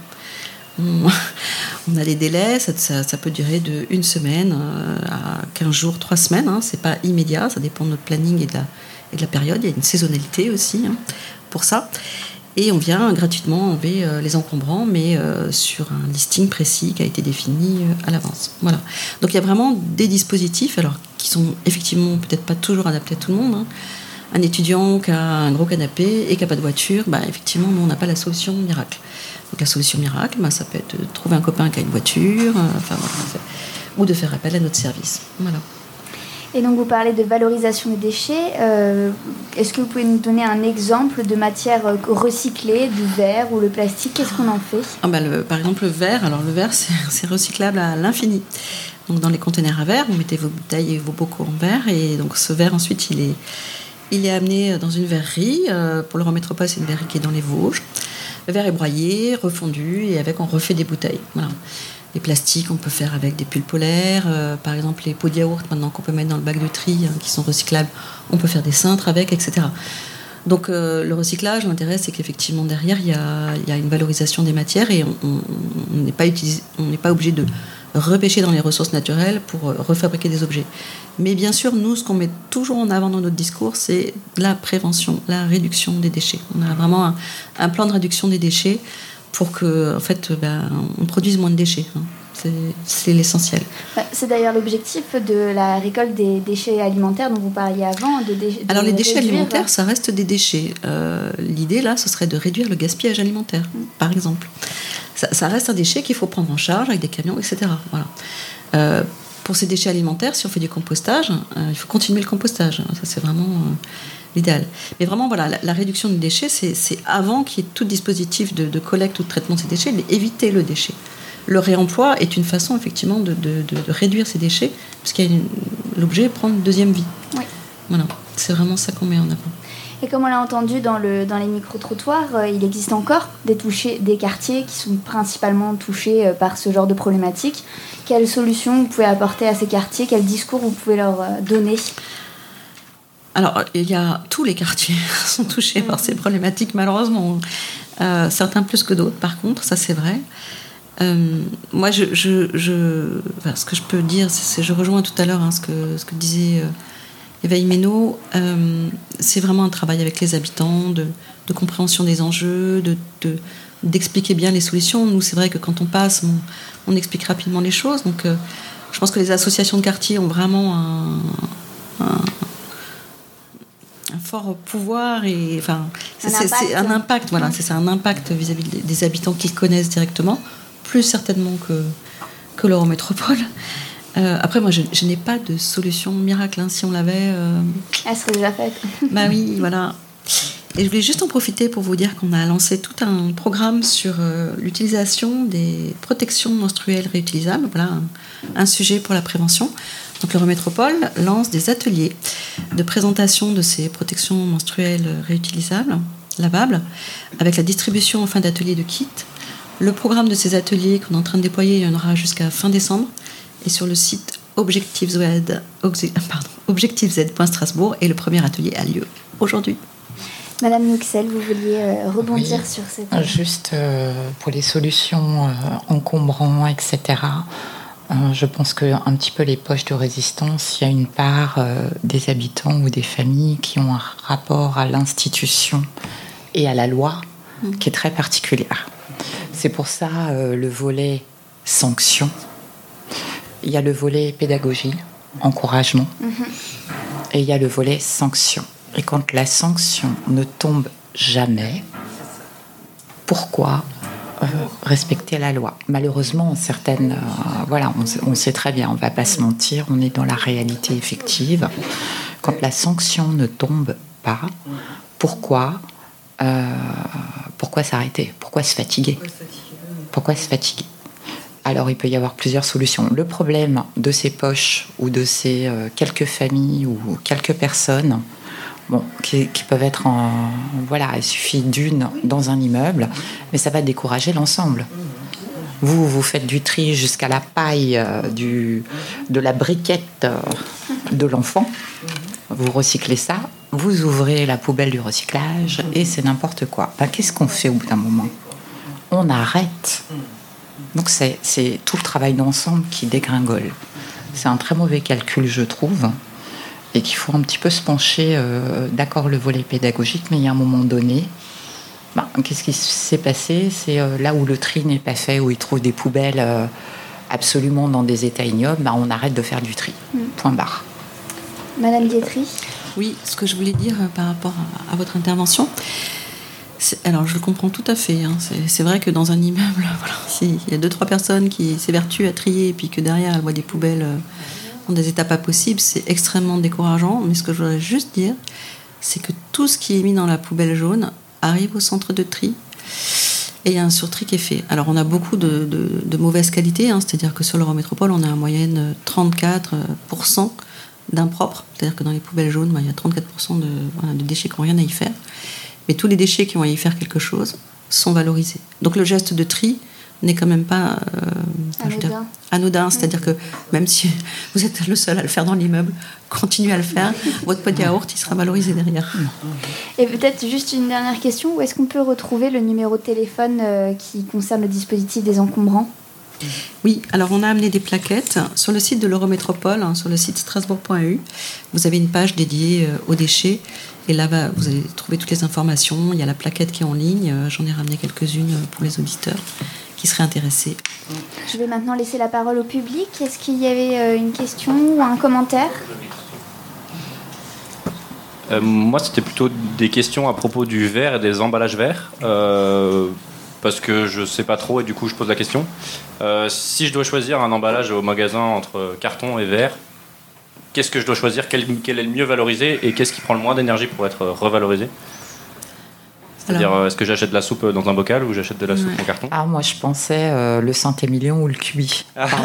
On, on a des délais, ça, ça, ça peut durer de une semaine euh, à quinze jours, trois semaines. Hein, c'est pas immédiat, ça dépend de notre planning et de la, et de la période. Il y a une saisonnalité aussi hein, pour ça. Et on vient gratuitement enlever euh, les encombrants, mais euh, sur un listing précis qui a été défini euh, à l'avance. Voilà. Donc il y a vraiment des dispositifs, alors qui sont effectivement peut-être pas toujours adaptés à tout le monde. Hein. Un étudiant qui a un gros canapé et qui n'a pas de voiture, bah, effectivement, nous, on n'a pas la solution miracle. Donc la solution miracle, bah, ça peut être de trouver un copain qui a une voiture, euh, enfin, voilà, ou de faire appel à notre service. Voilà. Et donc vous parlez de valorisation des déchets. Euh, est-ce que vous pouvez nous donner un exemple de matière recyclée, du verre ou le plastique? Qu'est-ce qu'on en fait? ah bah le, Par exemple, le verre. Alors le verre, c'est, c'est recyclable à l'infini. Donc dans les conteneurs à verre, vous mettez vos bouteilles et vos bocaux en verre, et donc ce verre ensuite, il est Il est amené dans une verrerie. Pour l'Eurométropole, c'est une verrerie qui est dans les Vosges. Le verre est broyé, refondu, et avec, on refait des bouteilles. Voilà. Les plastiques, on peut faire avec des pulls polaires. Euh, par exemple, les pots de yaourt, maintenant qu'on peut mettre dans le bac de tri, hein, qui sont recyclables, on peut faire des cintres avec, et cetera. Donc, euh, le recyclage, l'intérêt, c'est qu'effectivement, derrière, il y a, il y a une valorisation des matières, et on n'est pas, pas obligé de repêcher dans les ressources naturelles pour refabriquer des objets. Mais bien sûr, nous, ce qu'on met toujours en avant dans notre discours, c'est la prévention, la réduction des déchets. On a vraiment un, un plan de réduction des déchets pour que, en fait, ben, on produise moins de déchets. Hein. C'est, c'est l'essentiel. C'est d'ailleurs l'objectif de la récolte des déchets alimentaires dont vous parliez avant. De dé- de Alors les déchets réduire... alimentaires, ça reste des déchets. Euh, l'idée là, ce serait de réduire le gaspillage alimentaire, mmh. par exemple. Ça, ça reste un déchet qu'il faut prendre en charge avec des camions, et cetera. Voilà. Euh, pour ces déchets alimentaires, si on fait du compostage, euh, il faut continuer le compostage. Ça, c'est vraiment euh, l'idéal. Mais vraiment, voilà, la, la réduction des déchets, c'est, c'est avant qu'il y ait tout dispositif de, de collecte ou de traitement de ces déchets, d'éviter le déchet. Le réemploi est une façon, effectivement, de, de, de, de réduire ces déchets, parce que l'objet prend une deuxième vie. Oui. Voilà, c'est vraiment ça qu'on met en avant. Et comme on l'a entendu dans, le, dans les micro-trottoirs, euh, il existe encore des, touchés, des quartiers qui sont principalement touchés euh, par ce genre de problématiques. Quelles solutions vous pouvez apporter à ces quartiers? Quel discours vous pouvez leur euh, donner? Alors, il y a tous les quartiers sont touchés mmh. par ces problématiques, malheureusement. Euh, certains plus que d'autres, par contre, ça c'est vrai. Euh, moi, je, je, je, enfin, ce que je peux dire, c'est, je rejoins tout à l'heure hein, ce, que, ce que disait euh, Éveil Méno. Euh, c'est vraiment un travail avec les habitants, de, de compréhension des enjeux, de, de, d'expliquer bien les solutions. Nous, c'est vrai que quand on passe, on, on explique rapidement les choses. Donc, euh, je pense que les associations de quartier ont vraiment un, un, un fort pouvoir et enfin, c'est un, c'est, c'est un impact. Voilà, c'est ça, un impact vis-à-vis des habitants qu'ils connaissent directement. Plus certainement que, que l'Eurométropole. Euh, après, moi, je, je n'ai pas de solution miracle. Hein. Si on l'avait... Euh... Elle serait déjà faite. Bah oui, voilà. Et je voulais juste en profiter pour vous dire qu'on a lancé tout un programme sur euh, l'utilisation des protections menstruelles réutilisables. Voilà, un, un sujet pour la prévention. Donc, l'Eurométropole lance des ateliers de présentation de ces protections menstruelles réutilisables, lavables, avec la distribution en fin d'atelier de kits. Le programme de ces ateliers qu'on est en train de déployer, il y en aura jusqu'à fin décembre, et sur le site objectivez point strasbourg, et le premier atelier a lieu aujourd'hui. Madame Nuxel, vous vouliez euh, rebondir oui. sur cette... Juste euh, pour les solutions euh, encombrants, et cetera, euh, je pense qu'un petit peu les poches de résistance, il y a une part euh, des habitants ou des familles qui ont un rapport à l'institution et à la loi mmh. qui est très particulière. C'est pour ça euh, le volet sanction. Il y a le volet pédagogie, encouragement, mm-hmm. et il y a le volet sanction. Et quand la sanction ne tombe jamais, pourquoi euh, respecter la loi? Malheureusement, certaines, euh, voilà, on, on sait très bien, on ne va pas se mentir, on est dans la réalité effective. Quand la sanction ne tombe pas, pourquoi Euh, pourquoi s'arrêter? Pourquoi se fatiguer? Pourquoi se fatiguer? Alors, il peut y avoir plusieurs solutions. Le problème de ces poches ou de ces euh, quelques familles ou quelques personnes, bon, qui, qui peuvent être en... Voilà, il suffit d'une dans un immeuble, mais ça va décourager l'ensemble. Vous, vous faites du tri jusqu'à la paille euh, du, de la briquette euh, de l'enfant. Vous recyclez ça, vous ouvrez la poubelle du recyclage et c'est n'importe quoi. Ben, qu'est-ce qu'on fait au bout d'un moment ? On arrête. Donc c'est, c'est tout le travail d'ensemble qui dégringole. C'est un très mauvais calcul, je trouve, et qu'il faut un petit peu se pencher, euh, d'accord, le volet pédagogique, mais il y a un moment donné, ben, qu'est-ce qui s'est passé ? C'est euh, là où le tri n'est pas fait, où ils trouvent des poubelles euh, absolument dans des états ignobles, ben, on arrête de faire du tri. Mmh. Point barre. Madame Guétry ? Oui, ce que je voulais dire euh, par rapport à, à votre intervention, c'est, alors je le comprends tout à fait. Hein, c'est, c'est vrai que dans un immeuble, voilà, s'il y a deux, trois personnes qui s'évertuent à trier et puis que derrière elles voient des poubelles euh, dans des états pas possibles, c'est extrêmement décourageant. Mais ce que je voudrais juste dire, c'est que tout ce qui est mis dans la poubelle jaune arrive au centre de tri et il y a un surtri qui est fait. Alors on a beaucoup de, de, de mauvaise qualité, hein, c'est-à-dire que sur l'Eurométropole, on a en moyenne trente-quatre pour cent d'impropres, c'est-à-dire que dans les poubelles jaunes, bah, il y a trente-quatre pour cent de, voilà, de déchets qui n'ont rien à y faire. Mais tous les déchets qui ont à y faire quelque chose sont valorisés. Donc le geste de tri n'est quand même pas euh, anodin. Dire, anodin, c'est-à-dire que même si vous êtes le seul à le faire dans l'immeuble, continuez à le faire, votre pot de yaourt, il sera valorisé derrière. Et peut-être juste une dernière question, où est-ce qu'on peut retrouver le numéro de téléphone euh, qui concerne le dispositif des encombrants ? Oui, alors on a amené des plaquettes sur le site de l'Eurométropole, hein, sur le site strasbourg point e u. Vous avez une page dédiée euh, aux déchets et là bah, vous allez trouver toutes les informations. Il y a la plaquette qui est en ligne, euh, j'en ai ramené quelques-unes pour les auditeurs qui seraient intéressés. Je vais maintenant laisser la parole au public. Est-ce qu'il y avait euh, une question ou un commentaire ? euh, Moi, c'était plutôt des questions à propos du verre et des emballages verts. Euh, parce que je ne sais pas trop et du coup je pose la question. Euh, si je dois choisir un emballage au magasin entre carton et verre, qu'est-ce que je dois choisir ? quel, quel est le mieux valorisé et qu'est-ce qui prend le moins d'énergie pour être revalorisé ? C'est-à-dire, Alors, est-ce que j'achète de la soupe dans un bocal ou j'achète de la soupe ouais. en carton ? Ah, moi je pensais euh, le Saint-Émilion ou le Cubi. Pardon.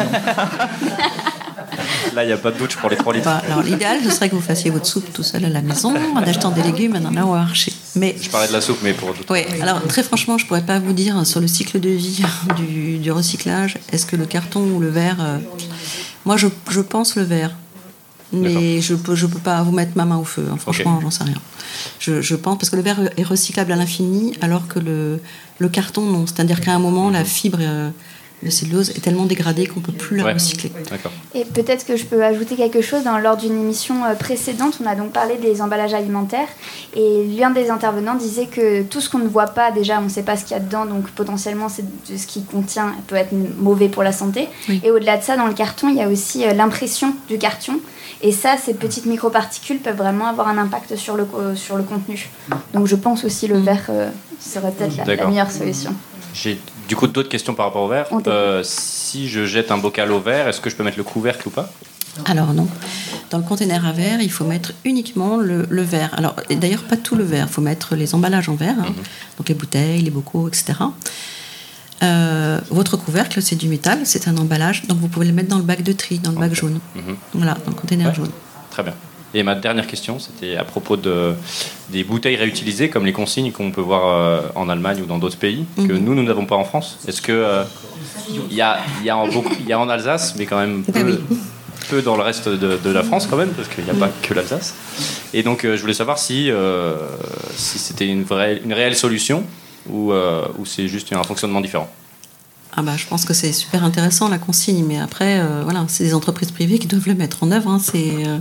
Là, il n'y a pas de doute pour les trois litres. Bah, alors, l'idéal, ce serait que vous fassiez votre soupe tout seul à la maison, en achetant des légumes et en allant au marché. Mais, je parlais de la soupe, mais pour tout. Oui, alors très franchement, je ne pourrais pas vous dire sur le cycle de vie du, du recyclage, est-ce que le carton ou le verre. Euh... Moi, je, je pense le verre. Mais je ne peux, je peux pas vous mettre ma main au feu, hein. Franchement, okay. J'en sais rien. Je, je pense, parce que le verre est recyclable à l'infini, alors que le, le carton, non. C'est-à-dire qu'à un moment, la fibre. Euh, Le cellulose est tellement dégradé qu'on ne peut plus la ouais. recycler. D'accord. Et peut-être que je peux ajouter quelque chose. Dans, lors d'une émission précédente, on a donc parlé des emballages alimentaires. Et l'un des intervenants disait que tout ce qu'on ne voit pas, déjà, on ne sait pas ce qu'il y a dedans. Donc potentiellement, c'est ce qui contient peut être mauvais pour la santé. Oui. Et au-delà de ça, dans le carton, il y a aussi l'impression du carton. Et ça, ces petites microparticules peuvent vraiment avoir un impact sur le, sur le contenu. Donc je pense aussi le verre euh, serait peut-être la, la meilleure solution. J'ai du coup d'autres questions par rapport au verre. Euh, si je jette un bocal au verre, est-ce que je peux mettre le couvercle ou pas ? Alors non. Dans le conteneur à verre, il faut mettre uniquement le, le verre. Alors et d'ailleurs pas tout le verre. Il faut mettre les emballages en verre, hein, mm-hmm. donc les bouteilles, les bocaux, et cetera. Euh, votre couvercle, c'est du métal, c'est un emballage, donc vous pouvez le mettre dans le bac de tri, dans le okay. bac jaune. Mm-hmm. Voilà, dans le conteneur ouais. jaune. Très bien. Et ma dernière question, c'était à propos de, des bouteilles réutilisées, comme les consignes qu'on peut voir euh, en Allemagne ou dans d'autres pays, mm-hmm. que nous, nous n'avons pas en France. Est-ce que euh, y a, y a en beaucoup, y a en Alsace, mais quand même peu, oui. peu dans le reste de, de la France quand même, parce qu'il n'y a pas que l'Alsace. Et donc, euh, je voulais savoir si, euh, si c'était une, vraie, une réelle solution ou, euh, ou c'est juste un fonctionnement différent. Ah bah, je pense que c'est super intéressant la consigne, mais après, euh, voilà, c'est des entreprises privées qui doivent le mettre en œuvre. Hein, c'est... Euh...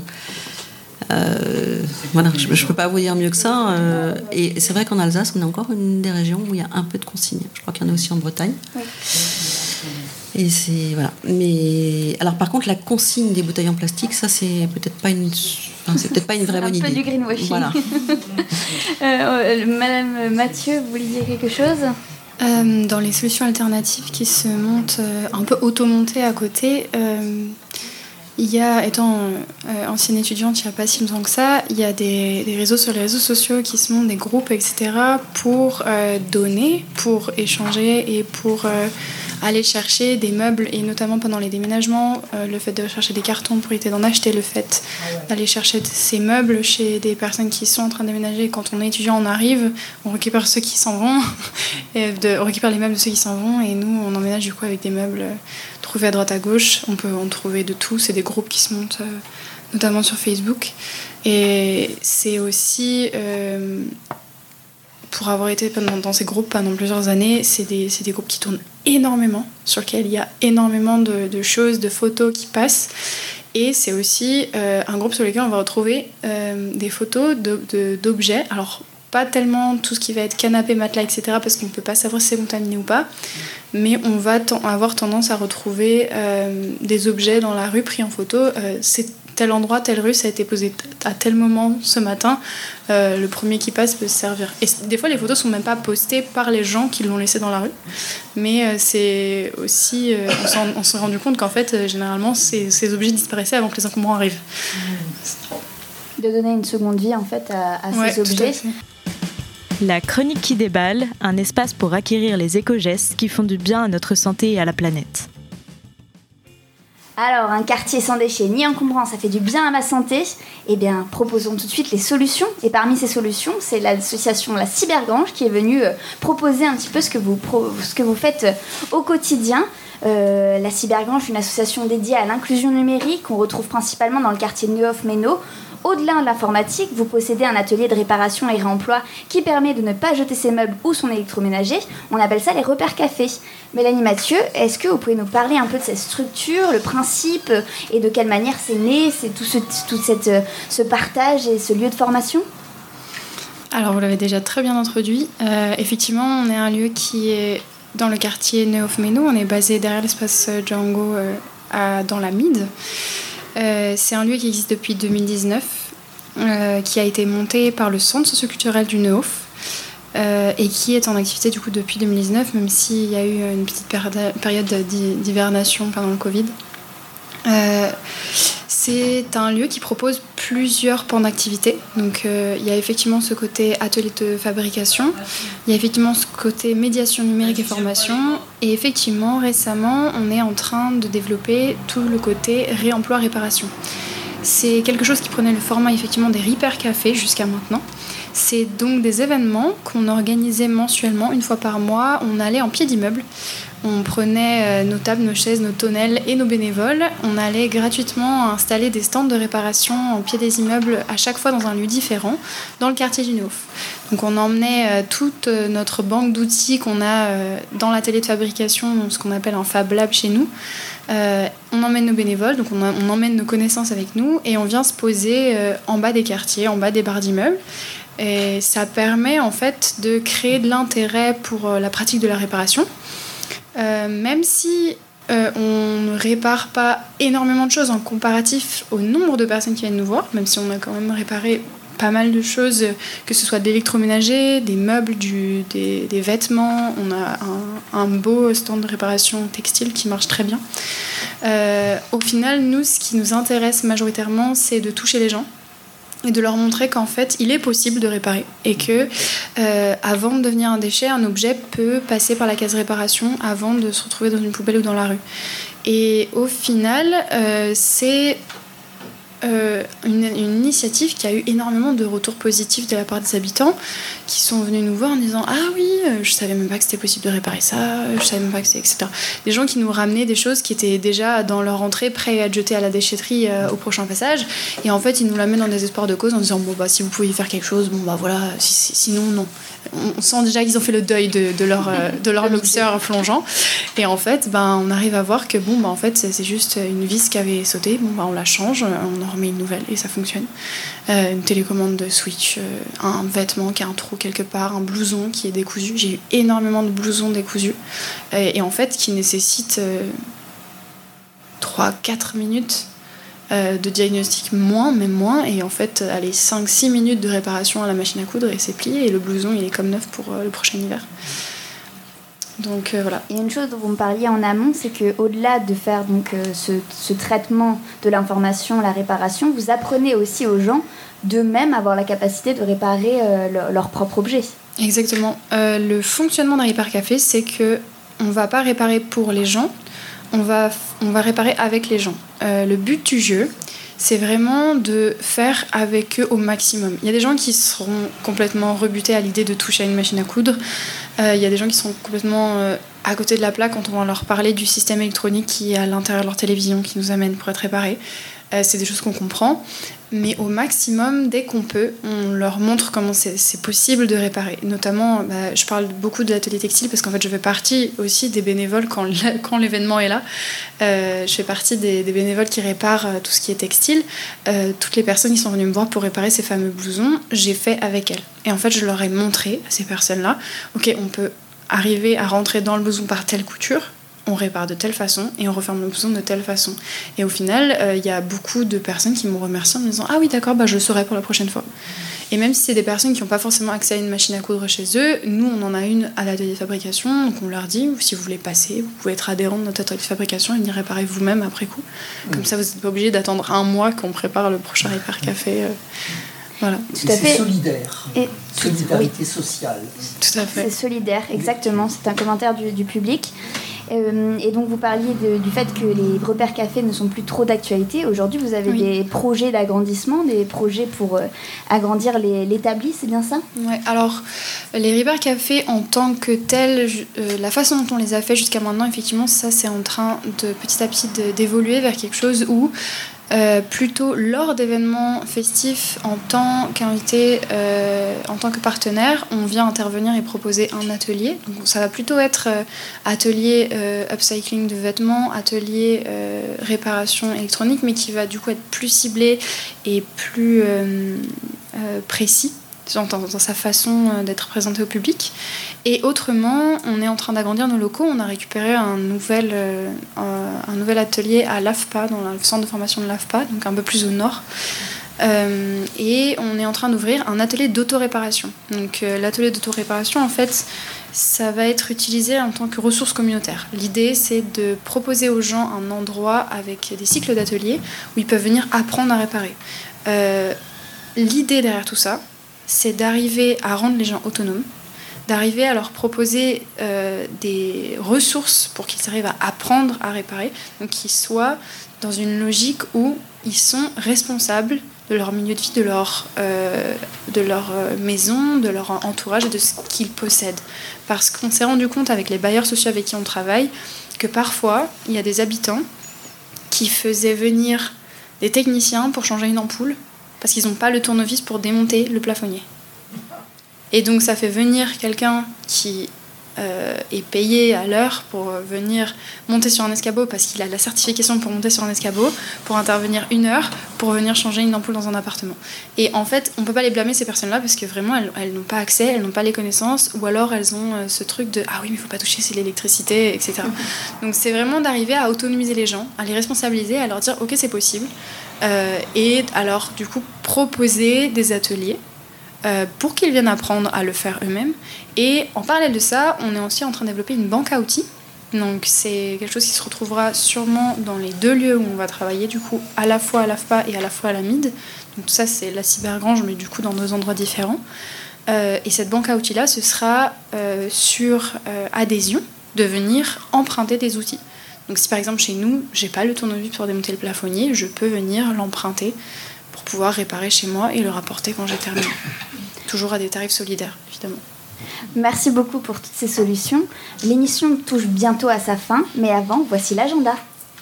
Euh, voilà, je ne peux pas vous dire mieux que ça. Euh, et c'est vrai qu'en Alsace, on est encore une des régions où il y a un peu de consignes. Je crois qu'il y en a aussi en Bretagne. Oui. Et c'est voilà. Mais alors, par contre, la consigne des bouteilles en plastique, ça, c'est peut-être pas une, enfin, c'est peut-être pas une vraie bonne idée. Un peu du greenwashing. Voilà. euh, Madame Mathieu, vous vouliez dire quelque chose ? euh, Dans les solutions alternatives qui se montent euh, un peu automontées à côté. Euh, il y a, étant euh, ancienne étudiante il n'y a pas si longtemps que ça, il y a des, des réseaux sur les réseaux sociaux qui se montent, des groupes, et cetera, pour euh, donner, pour échanger et pour euh, aller chercher des meubles, et notamment pendant les déménagements, euh, le fait de chercher des cartons pour éviter d'en acheter, le fait d'aller chercher ces meubles chez des personnes qui sont en train de déménager. Quand on est étudiant, on arrive, on récupère ceux qui s'en vont, et de, on récupère les meubles de ceux qui s'en vont, et nous, on emménage du coup avec des meubles trouvés à droite à gauche. On peut en trouver de tout, c'est des groupes qui se montent, euh, notamment sur Facebook. Et c'est aussi... Euh, pour avoir été pendant, dans ces groupes pendant plusieurs années, c'est des, c'est des groupes qui tournent énormément, sur lesquels il y a énormément de, de choses, de photos qui passent. Et c'est aussi euh, un groupe sur lequel on va retrouver euh, des photos de, de, d'objets. Alors, pas tellement tout ce qui va être canapé, matelas, et cetera, parce qu'on ne peut pas savoir si c'est contaminé ou pas. Mais on va t- avoir tendance à retrouver euh, des objets dans la rue pris en photo. Euh, c'est tel endroit, telle rue, ça a été posé à tel moment ce matin. Euh, le premier qui passe peut se servir. Et des fois, les photos ne sont même pas postées par les gens qui l'ont laissé dans la rue. Mais euh, c'est aussi... Euh, on, s'en, on s'est rendu compte qu'en fait, euh, généralement, ces, ces objets disparaissaient avant que les encombrants arrivent. De donner une seconde vie, en fait, à, à ouais, ces objets. La chronique qui déballe, un espace pour acquérir les éco-gestes qui font du bien à notre santé et à la planète. Alors, un quartier sans déchets ni encombrants, ça fait du bien à ma santé. Eh bien, proposons tout de suite les solutions. Et parmi ces solutions, c'est l'association La Cybergrange qui est venue euh, proposer un petit peu ce que vous, pro- ce que vous faites euh, au quotidien. Euh, la Cybergrange, une association dédiée à l'inclusion numérique qu'on retrouve principalement dans le quartier de Neuhoff-Ménaud. Au-delà de l'informatique, vous possédez un atelier de réparation et réemploi qui permet de ne pas jeter ses meubles ou son électroménager. On appelle ça les repères cafés. Mélanie Mathieu, est-ce que vous pouvez nous parler un peu de cette structure, le principe et de quelle manière c'est né, c'est tout, ce, tout cette, ce partage et ce lieu de formation ? Alors, vous l'avez déjà très bien introduit. Euh, effectivement, on est un lieu qui est dans le quartier Neuhoff-Ménaud. On est basé derrière l'espace Django euh, à, dans la Mide. Euh, c'est un lieu qui existe depuis deux mille dix-neuf, euh, qui a été monté par le Centre socioculturel du Neuhoff euh, et qui est en activité du coup depuis deux mille dix-neuf, même s'il y a eu une petite période d'hibernation pendant le Covid. Euh, c'est un lieu qui propose plusieurs pans d'activité. Donc euh, il y a effectivement ce côté atelier de fabrication, il y a effectivement ce côté médiation numérique et formation, et effectivement récemment on est en train de développer tout le côté réemploi-réparation. C'est quelque chose qui prenait le format effectivement des Repair Cafés jusqu'à maintenant. C'est donc des événements qu'on organisait mensuellement, une fois par mois. On allait en pied d'immeuble. On prenait nos tables, nos chaises, nos tonnelles et nos bénévoles. On allait gratuitement installer des stands de réparation en pied des immeubles à chaque fois dans un lieu différent, dans le quartier du Neuhoff. Donc on emmenait toute notre banque d'outils qu'on a dans l'atelier de fabrication, ce qu'on appelle un Fab Lab chez nous. Euh, on emmène nos bénévoles, donc on, a, on emmène nos connaissances avec nous et on vient se poser euh, en bas des quartiers, en bas des barres d'immeubles. Et ça permet en fait de créer de l'intérêt pour euh, la pratique de la réparation. Euh, même si euh, on ne répare pas énormément de choses en comparatif au nombre de personnes qui viennent nous voir, même si on a quand même réparé pas mal de choses, que ce soit de l'électroménager, des meubles, du, des, des vêtements. On a un, un beau stand de réparation textile qui marche très bien. Euh, au final, nous, ce qui nous intéresse majoritairement, c'est de toucher les gens et de leur montrer qu'en fait, il est possible de réparer et que, euh, avant de devenir un déchet, un objet peut passer par la case réparation avant de se retrouver dans une poubelle ou dans la rue. Et au final, euh, c'est Euh, une, une initiative qui a eu énormément de retours positifs de la part des habitants qui sont venus nous voir en disant « Ah oui, je savais même pas que c'était possible de réparer ça, je savais même pas que c'était... » et cetera. Des gens qui nous ramenaient des choses qui étaient déjà dans leur entrée, prêts à être jetées à la déchetterie euh, au prochain passage. Et en fait, ils nous l'amènent dans des espoirs de cause en disant « Bon, bah, si vous pouvez y faire quelque chose, bon, bah voilà, si, si, sinon, non. » On sent déjà qu'ils ont fait le deuil de, de leur, euh, de leur mixeur plongeant. Et en fait, ben, on arrive à voir que bon, ben, en fait, c'est, c'est juste une vis qui avait sauté. Bon, ben, on la change, on en remet une nouvelle et ça fonctionne. Euh, une télécommande de Switch, euh, un vêtement qui a un trou quelque part, un blouson qui est décousu. J'ai eu énormément de blousons décousus. Et, et en fait, qui nécessitent euh, trois à quatre minutes Euh, de diagnostic moins, même moins, et en fait, allez, cinq six minutes de réparation à la machine à coudre et c'est plié, et le blouson il est comme neuf pour euh, le prochain hiver. Donc euh, voilà. Et une chose dont vous me parliez en amont, c'est qu'au-delà de faire donc, euh, ce, ce traitement de l'information, la réparation, vous apprenez aussi aux gens d'eux-mêmes avoir la capacité de réparer euh, leur, leur propre objet. Exactement. Euh, le fonctionnement d'un hypercafé, c'est que on ne va pas réparer pour les gens, on va, on va réparer avec les gens. Euh, le but du jeu, c'est vraiment de faire avec eux au maximum. Il y a des gens qui seront complètement rebutés à l'idée de toucher à une machine à coudre. Euh, il y a des gens qui seront complètement euh, à côté de la plaque quand on va leur parler du système électronique qui est à l'intérieur de leur télévision, qui nous amène pour être réparé. Euh, c'est des choses qu'on comprend. Mais au maximum, dès qu'on peut, on leur montre comment c'est, c'est possible de réparer. Notamment, bah, je parle beaucoup de l'atelier textile parce qu'en fait, je fais partie aussi des bénévoles quand, quand l'événement est là. Euh, je fais partie des, des bénévoles qui réparent euh, tout ce qui est textile. Euh, toutes les personnes qui sont venues me voir pour réparer ces fameux blousons, j'ai fait avec elles. Et en fait, je leur ai montré à ces personnes-là, ok, on peut arriver à rentrer dans le blouson par telle couture, on répare de telle façon et on referme le blouson de telle façon. Et au final, il euh, y a beaucoup de personnes qui m'ont remercié en me disant « Ah oui, d'accord, bah, je le saurai pour la prochaine fois ». Et même si c'est des personnes qui n'ont pas forcément accès à une machine à coudre chez eux, nous, on en a une à l'atelier de fabrication, donc on leur dit « Si vous voulez passer, vous pouvez être adhérent de notre atelier de fabrication et venir réparer vous-même après coup. Mmh. Comme ça, vous n'êtes pas obligé d'attendre un mois qu'on prépare le prochain hypercafé. Euh, » Voilà. Tout à fait. C'est solidaire. Et solidarité oui. sociale. Tout à fait. C'est solidaire, exactement. C'est un commentaire du, du public. Euh, et donc vous parliez de, du fait que les repères cafés ne sont plus trop d'actualité. Aujourd'hui, vous avez oui. des projets d'agrandissement, des projets pour euh, agrandir les, l'établi, c'est bien ça ? Oui, alors les repères cafés en tant que tels, euh, la façon dont on les a fait jusqu'à maintenant, effectivement, ça c'est en train de petit à petit de, d'évoluer vers quelque chose où Euh, plutôt lors d'événements festifs en tant qu'invité, euh, en tant que partenaire, on vient intervenir et proposer un atelier. Donc ça va plutôt être euh, atelier euh, upcycling de vêtements, atelier euh, réparation électronique, mais qui va du coup être plus ciblé et plus euh, euh, précis dans, dans, dans sa façon d'être présenté au public. Et autrement, on est en train d'agrandir nos locaux. On a récupéré un nouvel, euh, un nouvel atelier à l'A F P A, dans le centre de formation de l'A F P A, donc un peu plus au nord. Euh, et on est en train d'ouvrir un atelier d'autoréparation. Donc euh, l'atelier d'autoréparation, en fait, ça va être utilisé en tant que ressource communautaire. L'idée, c'est de proposer aux gens un endroit avec des cycles d'ateliers où ils peuvent venir apprendre à réparer. Euh, l'idée derrière tout ça, c'est d'arriver à rendre les gens autonomes, d'arriver à leur proposer euh, des ressources pour qu'ils arrivent à apprendre à réparer, donc qu'ils soient dans une logique où ils sont responsables de leur milieu de vie, de leur, euh, de leur maison, de leur entourage et de ce qu'ils possèdent. Parce qu'on s'est rendu compte avec les bailleurs sociaux avec qui on travaille que parfois, il y a des habitants qui faisaient venir des techniciens pour changer une ampoule parce qu'ils n'ont pas le tournevis pour démonter le plafonnier. Et donc ça fait venir quelqu'un qui euh, est payé à l'heure pour venir monter sur un escabeau parce qu'il a la certification pour monter sur un escabeau, pour intervenir une heure, pour venir changer une ampoule dans un appartement. Et en fait, on ne peut pas les blâmer ces personnes-là parce que vraiment, elles, elles n'ont pas accès, elles n'ont pas les connaissances, ou alors elles ont euh, ce truc de « ah oui, mais il ne faut pas toucher, c'est l'électricité », et cetera. Donc c'est vraiment d'arriver à autonomiser les gens, à les responsabiliser, à leur dire « ok, c'est possible euh, », et alors du coup proposer des ateliers Euh, pour qu'ils viennent apprendre à le faire eux-mêmes. Et en parallèle de ça, on est aussi en train de développer une banque à outils. Donc c'est quelque chose qui se retrouvera sûrement dans les deux lieux où on va travailler, du coup à la fois à l'A F P A et à la fois à la M I D. Donc ça c'est la cybergrange, mais du coup dans deux endroits différents. Euh, et cette banque à outils-là, ce sera euh, sur euh, adhésion de venir emprunter des outils. Donc si par exemple chez nous, j'ai pas le tournevis pour démonter le plafonnier, je peux venir l'emprunter pour pouvoir réparer chez moi et le rapporter quand j'ai terminé. Toujours à des tarifs solidaires, évidemment. Merci beaucoup pour toutes ces solutions. L'émission touche bientôt à sa fin, mais avant, voici l'agenda.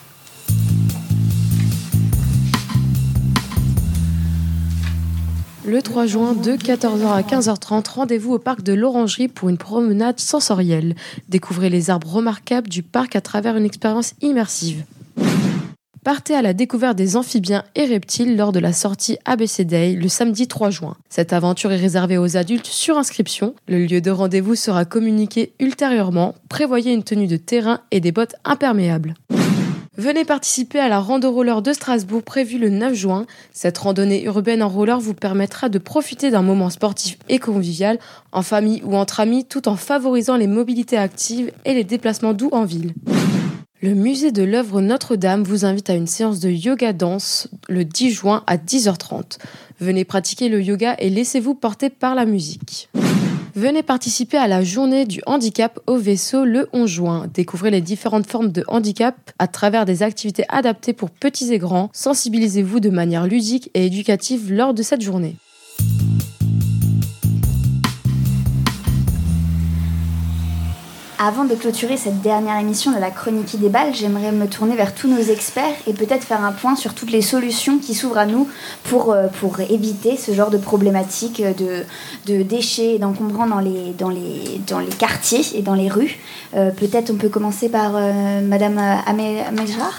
Le trois juin, de quatorze heures à quinze heures trente, rendez-vous au parc de l'Orangerie pour une promenade sensorielle. Découvrez les arbres remarquables du parc à travers une expérience immersive. Partez à la découverte des amphibiens et reptiles lors de la sortie A B C Day le samedi trois juin. Cette aventure est réservée aux adultes sur inscription. Le lieu de rendez-vous sera communiqué ultérieurement. Prévoyez une tenue de terrain et des bottes imperméables. Venez participer à la rando roller de Strasbourg prévue le neuf juin. Cette randonnée urbaine en roller vous permettra de profiter d'un moment sportif et convivial, en famille ou entre amis, tout en favorisant les mobilités actives et les déplacements doux en ville. Le musée de l'œuvre Notre-Dame vous invite à une séance de yoga danse le dix juin à dix heures trente. Venez pratiquer le yoga et laissez-vous porter par la musique. Venez participer à la journée du handicap au vaisseau le onze juin. Découvrez les différentes formes de handicap à travers des activités adaptées pour petits et grands. Sensibilisez-vous de manière ludique et éducative lors de cette journée. Avant de clôturer cette dernière émission de la Chronique qui déballe, j'aimerais me tourner vers tous nos experts et peut-être faire un point sur toutes les solutions qui s'ouvrent à nous pour, pour éviter ce genre de problématiques de, de déchets et d'encombrants dans les, dans, les, dans les quartiers et dans les rues. Euh, peut-être on peut commencer par euh, Madame Amejrar.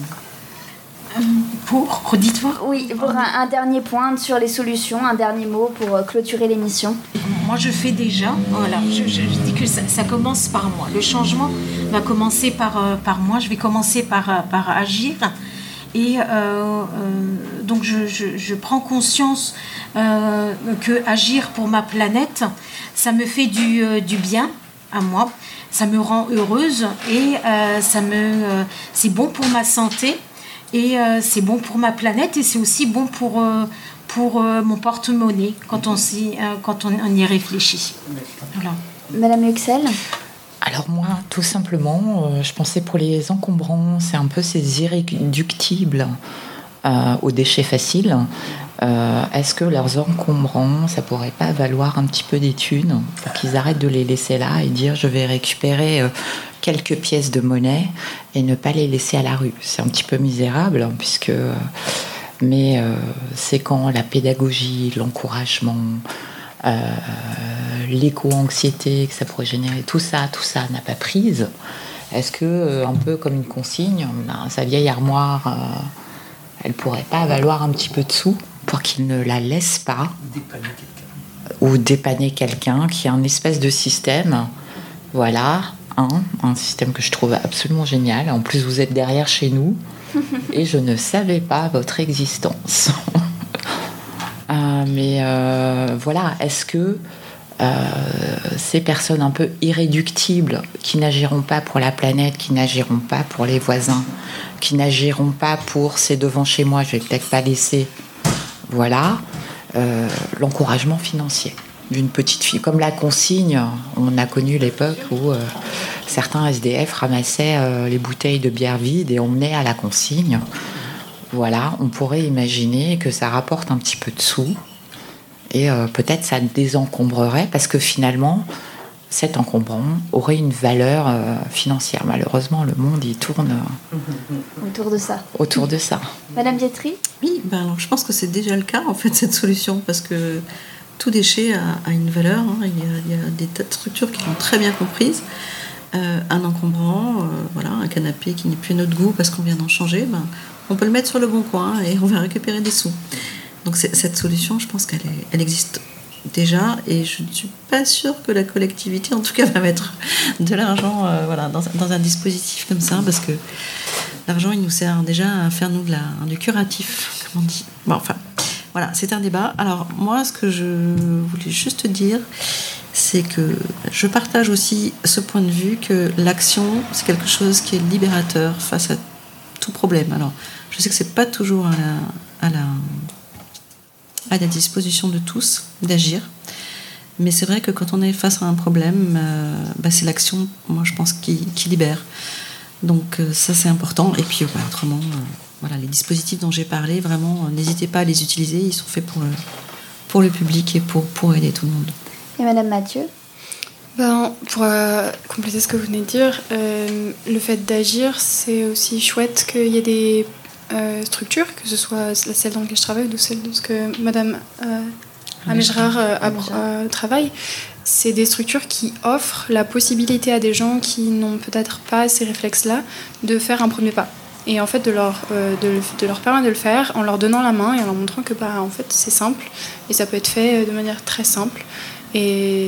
Pour, redites-moi. Oui, pour un, un dernier point sur les solutions, un dernier mot pour euh, clôturer l'émission. Moi, je fais déjà, voilà, je, je, je dis que ça, ça commence par moi. Le changement va commencer par, euh, par moi, je vais commencer par, euh, par agir. Et euh, euh, donc, je, je, je prends conscience euh, que agir pour ma planète, ça me fait du, euh, du bien à moi, ça me rend heureuse et euh, ça me, euh, c'est bon pour ma santé. Et euh, c'est bon pour ma planète et c'est aussi bon pour, euh, pour euh, mon porte-monnaie quand on, s'y, euh, quand on, on y réfléchit. Voilà. Madame Huxel ? Alors moi, tout simplement, euh, je pensais pour les encombrants, c'est un peu ces irréductibles euh, aux déchets faciles. Euh, est-ce que leurs encombrants, ça pourrait pas valoir un petit peu des thunes pour qu'ils arrêtent de les laisser là et dire je vais récupérer euh, quelques pièces de monnaie et ne pas les laisser à la rue. C'est un petit peu misérable hein, puisque euh, mais euh, c'est quand la pédagogie, l'encouragement, euh, l'éco-anxiété que ça pourrait générer, tout ça, tout ça n'a pas prise. Est-ce que euh, un peu comme une consigne, ben, sa vieille armoire, euh, elle pourrait pas valoir un petit peu de sous pour qu'il ne la laisse pas, dépanner quelqu'un. Ou dépanner quelqu'un qui a un espèce de système, voilà, hein, un système que je trouve absolument génial. En plus, vous êtes derrière chez nous et je ne savais pas votre existence. euh, mais euh, voilà, est-ce que euh, ces personnes un peu irréductibles qui n'agiront pas pour la planète, qui n'agiront pas pour les voisins, qui n'agiront pas pour c'est devant chez moi, je vais peut-être pas laisser. Voilà, euh, l'encouragement financier d'une petite fille. Comme la consigne, on a connu l'époque où euh, certains S D F ramassaient euh, les bouteilles de bière vides et emmenaient à la consigne. Voilà, on pourrait imaginer que ça rapporte un petit peu de sous et euh, peut-être ça désencombrerait parce que finalement, cet encombrant aurait une valeur euh, financière. Malheureusement, le monde y tourne euh, autour de ça. Autour de ça. Madame Vietri ? Oui, ben alors je pense que c'est déjà le cas en fait cette solution parce que tout déchet a, a une valeur. Hein. Il, y a, il y a des tas de structures qui l'ont très bien comprise. Euh, un encombrant, euh, voilà, un canapé qui n'est plus à notre goût parce qu'on vient d'en changer, ben, on peut le mettre sur le bon coin et on va récupérer des sous. Donc c'est, cette solution, je pense qu'elle est, elle existe déjà et je ne suis pas sûre que la collectivité en tout cas va mettre de l'argent euh, voilà, dans, dans un dispositif comme ça parce que l'argent il nous sert déjà à faire nous de la, du curatif comme on dit. Bon, enfin voilà, c'est un débat. Alors moi ce que je voulais juste dire c'est que je partage aussi ce point de vue que l'action c'est quelque chose qui est libérateur face à tout problème. Alors je sais que c'est pas toujours à la, à la à la disposition de tous d'agir. Mais c'est vrai que quand on est face à un problème, euh, bah c'est l'action, moi je pense, qui, qui libère. Donc euh, ça c'est important. Et puis bah, autrement, euh, voilà, les dispositifs dont j'ai parlé, vraiment, euh, n'hésitez pas à les utiliser. Ils sont faits pour le, pour le public et pour, pour aider tout le monde. Et Madame Mathieu ? Ben, pour euh, compléter ce que vous venez de dire, euh, le fait d'agir, c'est aussi chouette qu'il y ait des Euh, structure, que ce soit celle dans laquelle je travaille ou celle de ce que Madame euh, Amejrar euh, euh, travaille. C'est des structures qui offrent la possibilité à des gens qui n'ont peut-être pas ces réflexes-là de faire un premier pas. Et en fait, de leur, euh, de, de leur permettre de le faire en leur donnant la main et en leur montrant que bah, en fait, c'est simple et ça peut être fait de manière très simple. Et,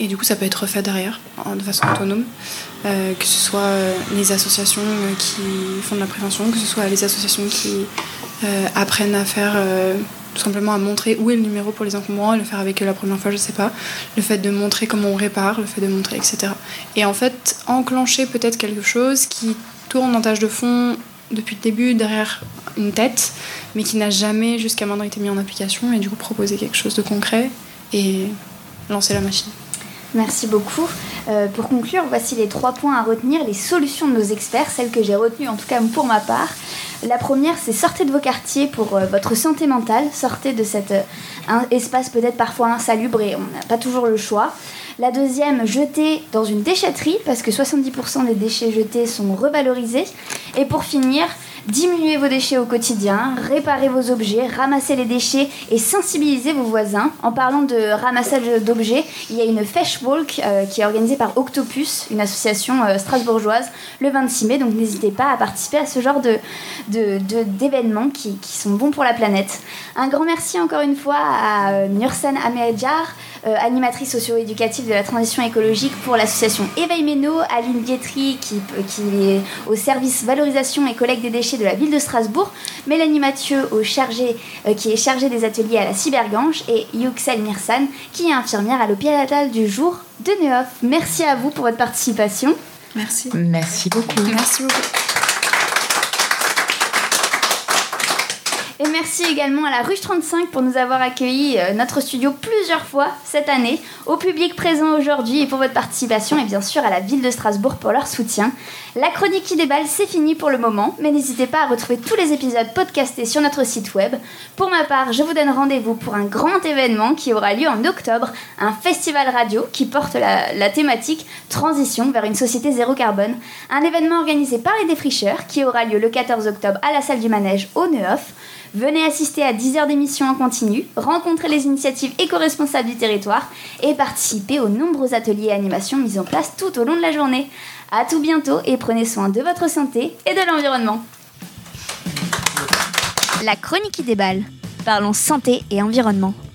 et du coup ça peut être refait derrière de façon autonome, euh, que ce soit les associations qui font de la prévention, que ce soit les associations qui euh, apprennent à faire euh, tout simplement à montrer où est le numéro pour les encombrants, le faire avec eux la première fois, je sais pas, le fait de montrer comment on répare, le fait de montrer, et cetera. Et en fait enclencher peut-être quelque chose qui tourne en tâche de fond depuis le début derrière une tête, mais qui n'a jamais jusqu'à maintenant été mis en application, et du coup proposer quelque chose de concret et lancer la machine. Merci beaucoup. Euh, pour conclure, voici les trois points à retenir, les solutions de nos experts, celles que j'ai retenues en tout cas pour ma part. La première, c'est sortez de vos quartiers pour euh, votre santé mentale, sortez de cet euh, un espace peut-être parfois insalubre et on n'a pas toujours le choix. La deuxième, jetez dans une déchetterie parce que soixante-dix pour cent des déchets jetés sont revalorisés. Et pour finir, diminuez vos déchets au quotidien, réparez vos objets, ramassez les déchets et sensibilisez vos voisins. En parlant de ramassage d'objets, il y a une Fesh Walk euh, qui est organisée par Octopus, une association euh, strasbourgeoise, le vingt-six mai. Donc n'hésitez pas à participer à ce genre de, de, de, d'événements qui, qui sont bons pour la planète. Un grand merci encore une fois à euh, Nursen Ahmedjar, euh, animatrice socio-éducative de la transition écologique pour l'association Éveil Méno, Aline Guétry qui, qui est au service valorisation et collecte des déchets de la ville de Strasbourg, Mélanie Mathieu au chargé, euh, qui est chargée des ateliers à la Cybergange et Yuxel Mirsan qui est infirmière à l'hôpital du jour de Neuhoff. Merci à vous pour votre participation. Merci. Merci beaucoup. Merci beaucoup. Et merci également à la Ruche trente-cinq pour nous avoir accueilli euh, notre studio plusieurs fois cette année, au public présent aujourd'hui et pour votre participation, et bien sûr à la ville de Strasbourg pour leur soutien. La chronique qui déballe, c'est fini pour le moment, mais n'hésitez pas à retrouver tous les épisodes podcastés sur notre site web. Pour ma part, je vous donne rendez-vous pour un grand événement qui aura lieu en octobre, un festival radio qui porte la, la thématique Transition vers une société zéro carbone. Un événement organisé par les défricheurs qui aura lieu le quatorze octobre à la salle du Manège au Neuhoff. Venez assister à dix heures d'émission en continu, rencontrer les initiatives éco-responsables du territoire et participer aux nombreux ateliers et animations mis en place tout au long de la journée. À tout bientôt et prenez soin de votre santé et de l'environnement. La chronique qui déballe. Parlons santé et environnement.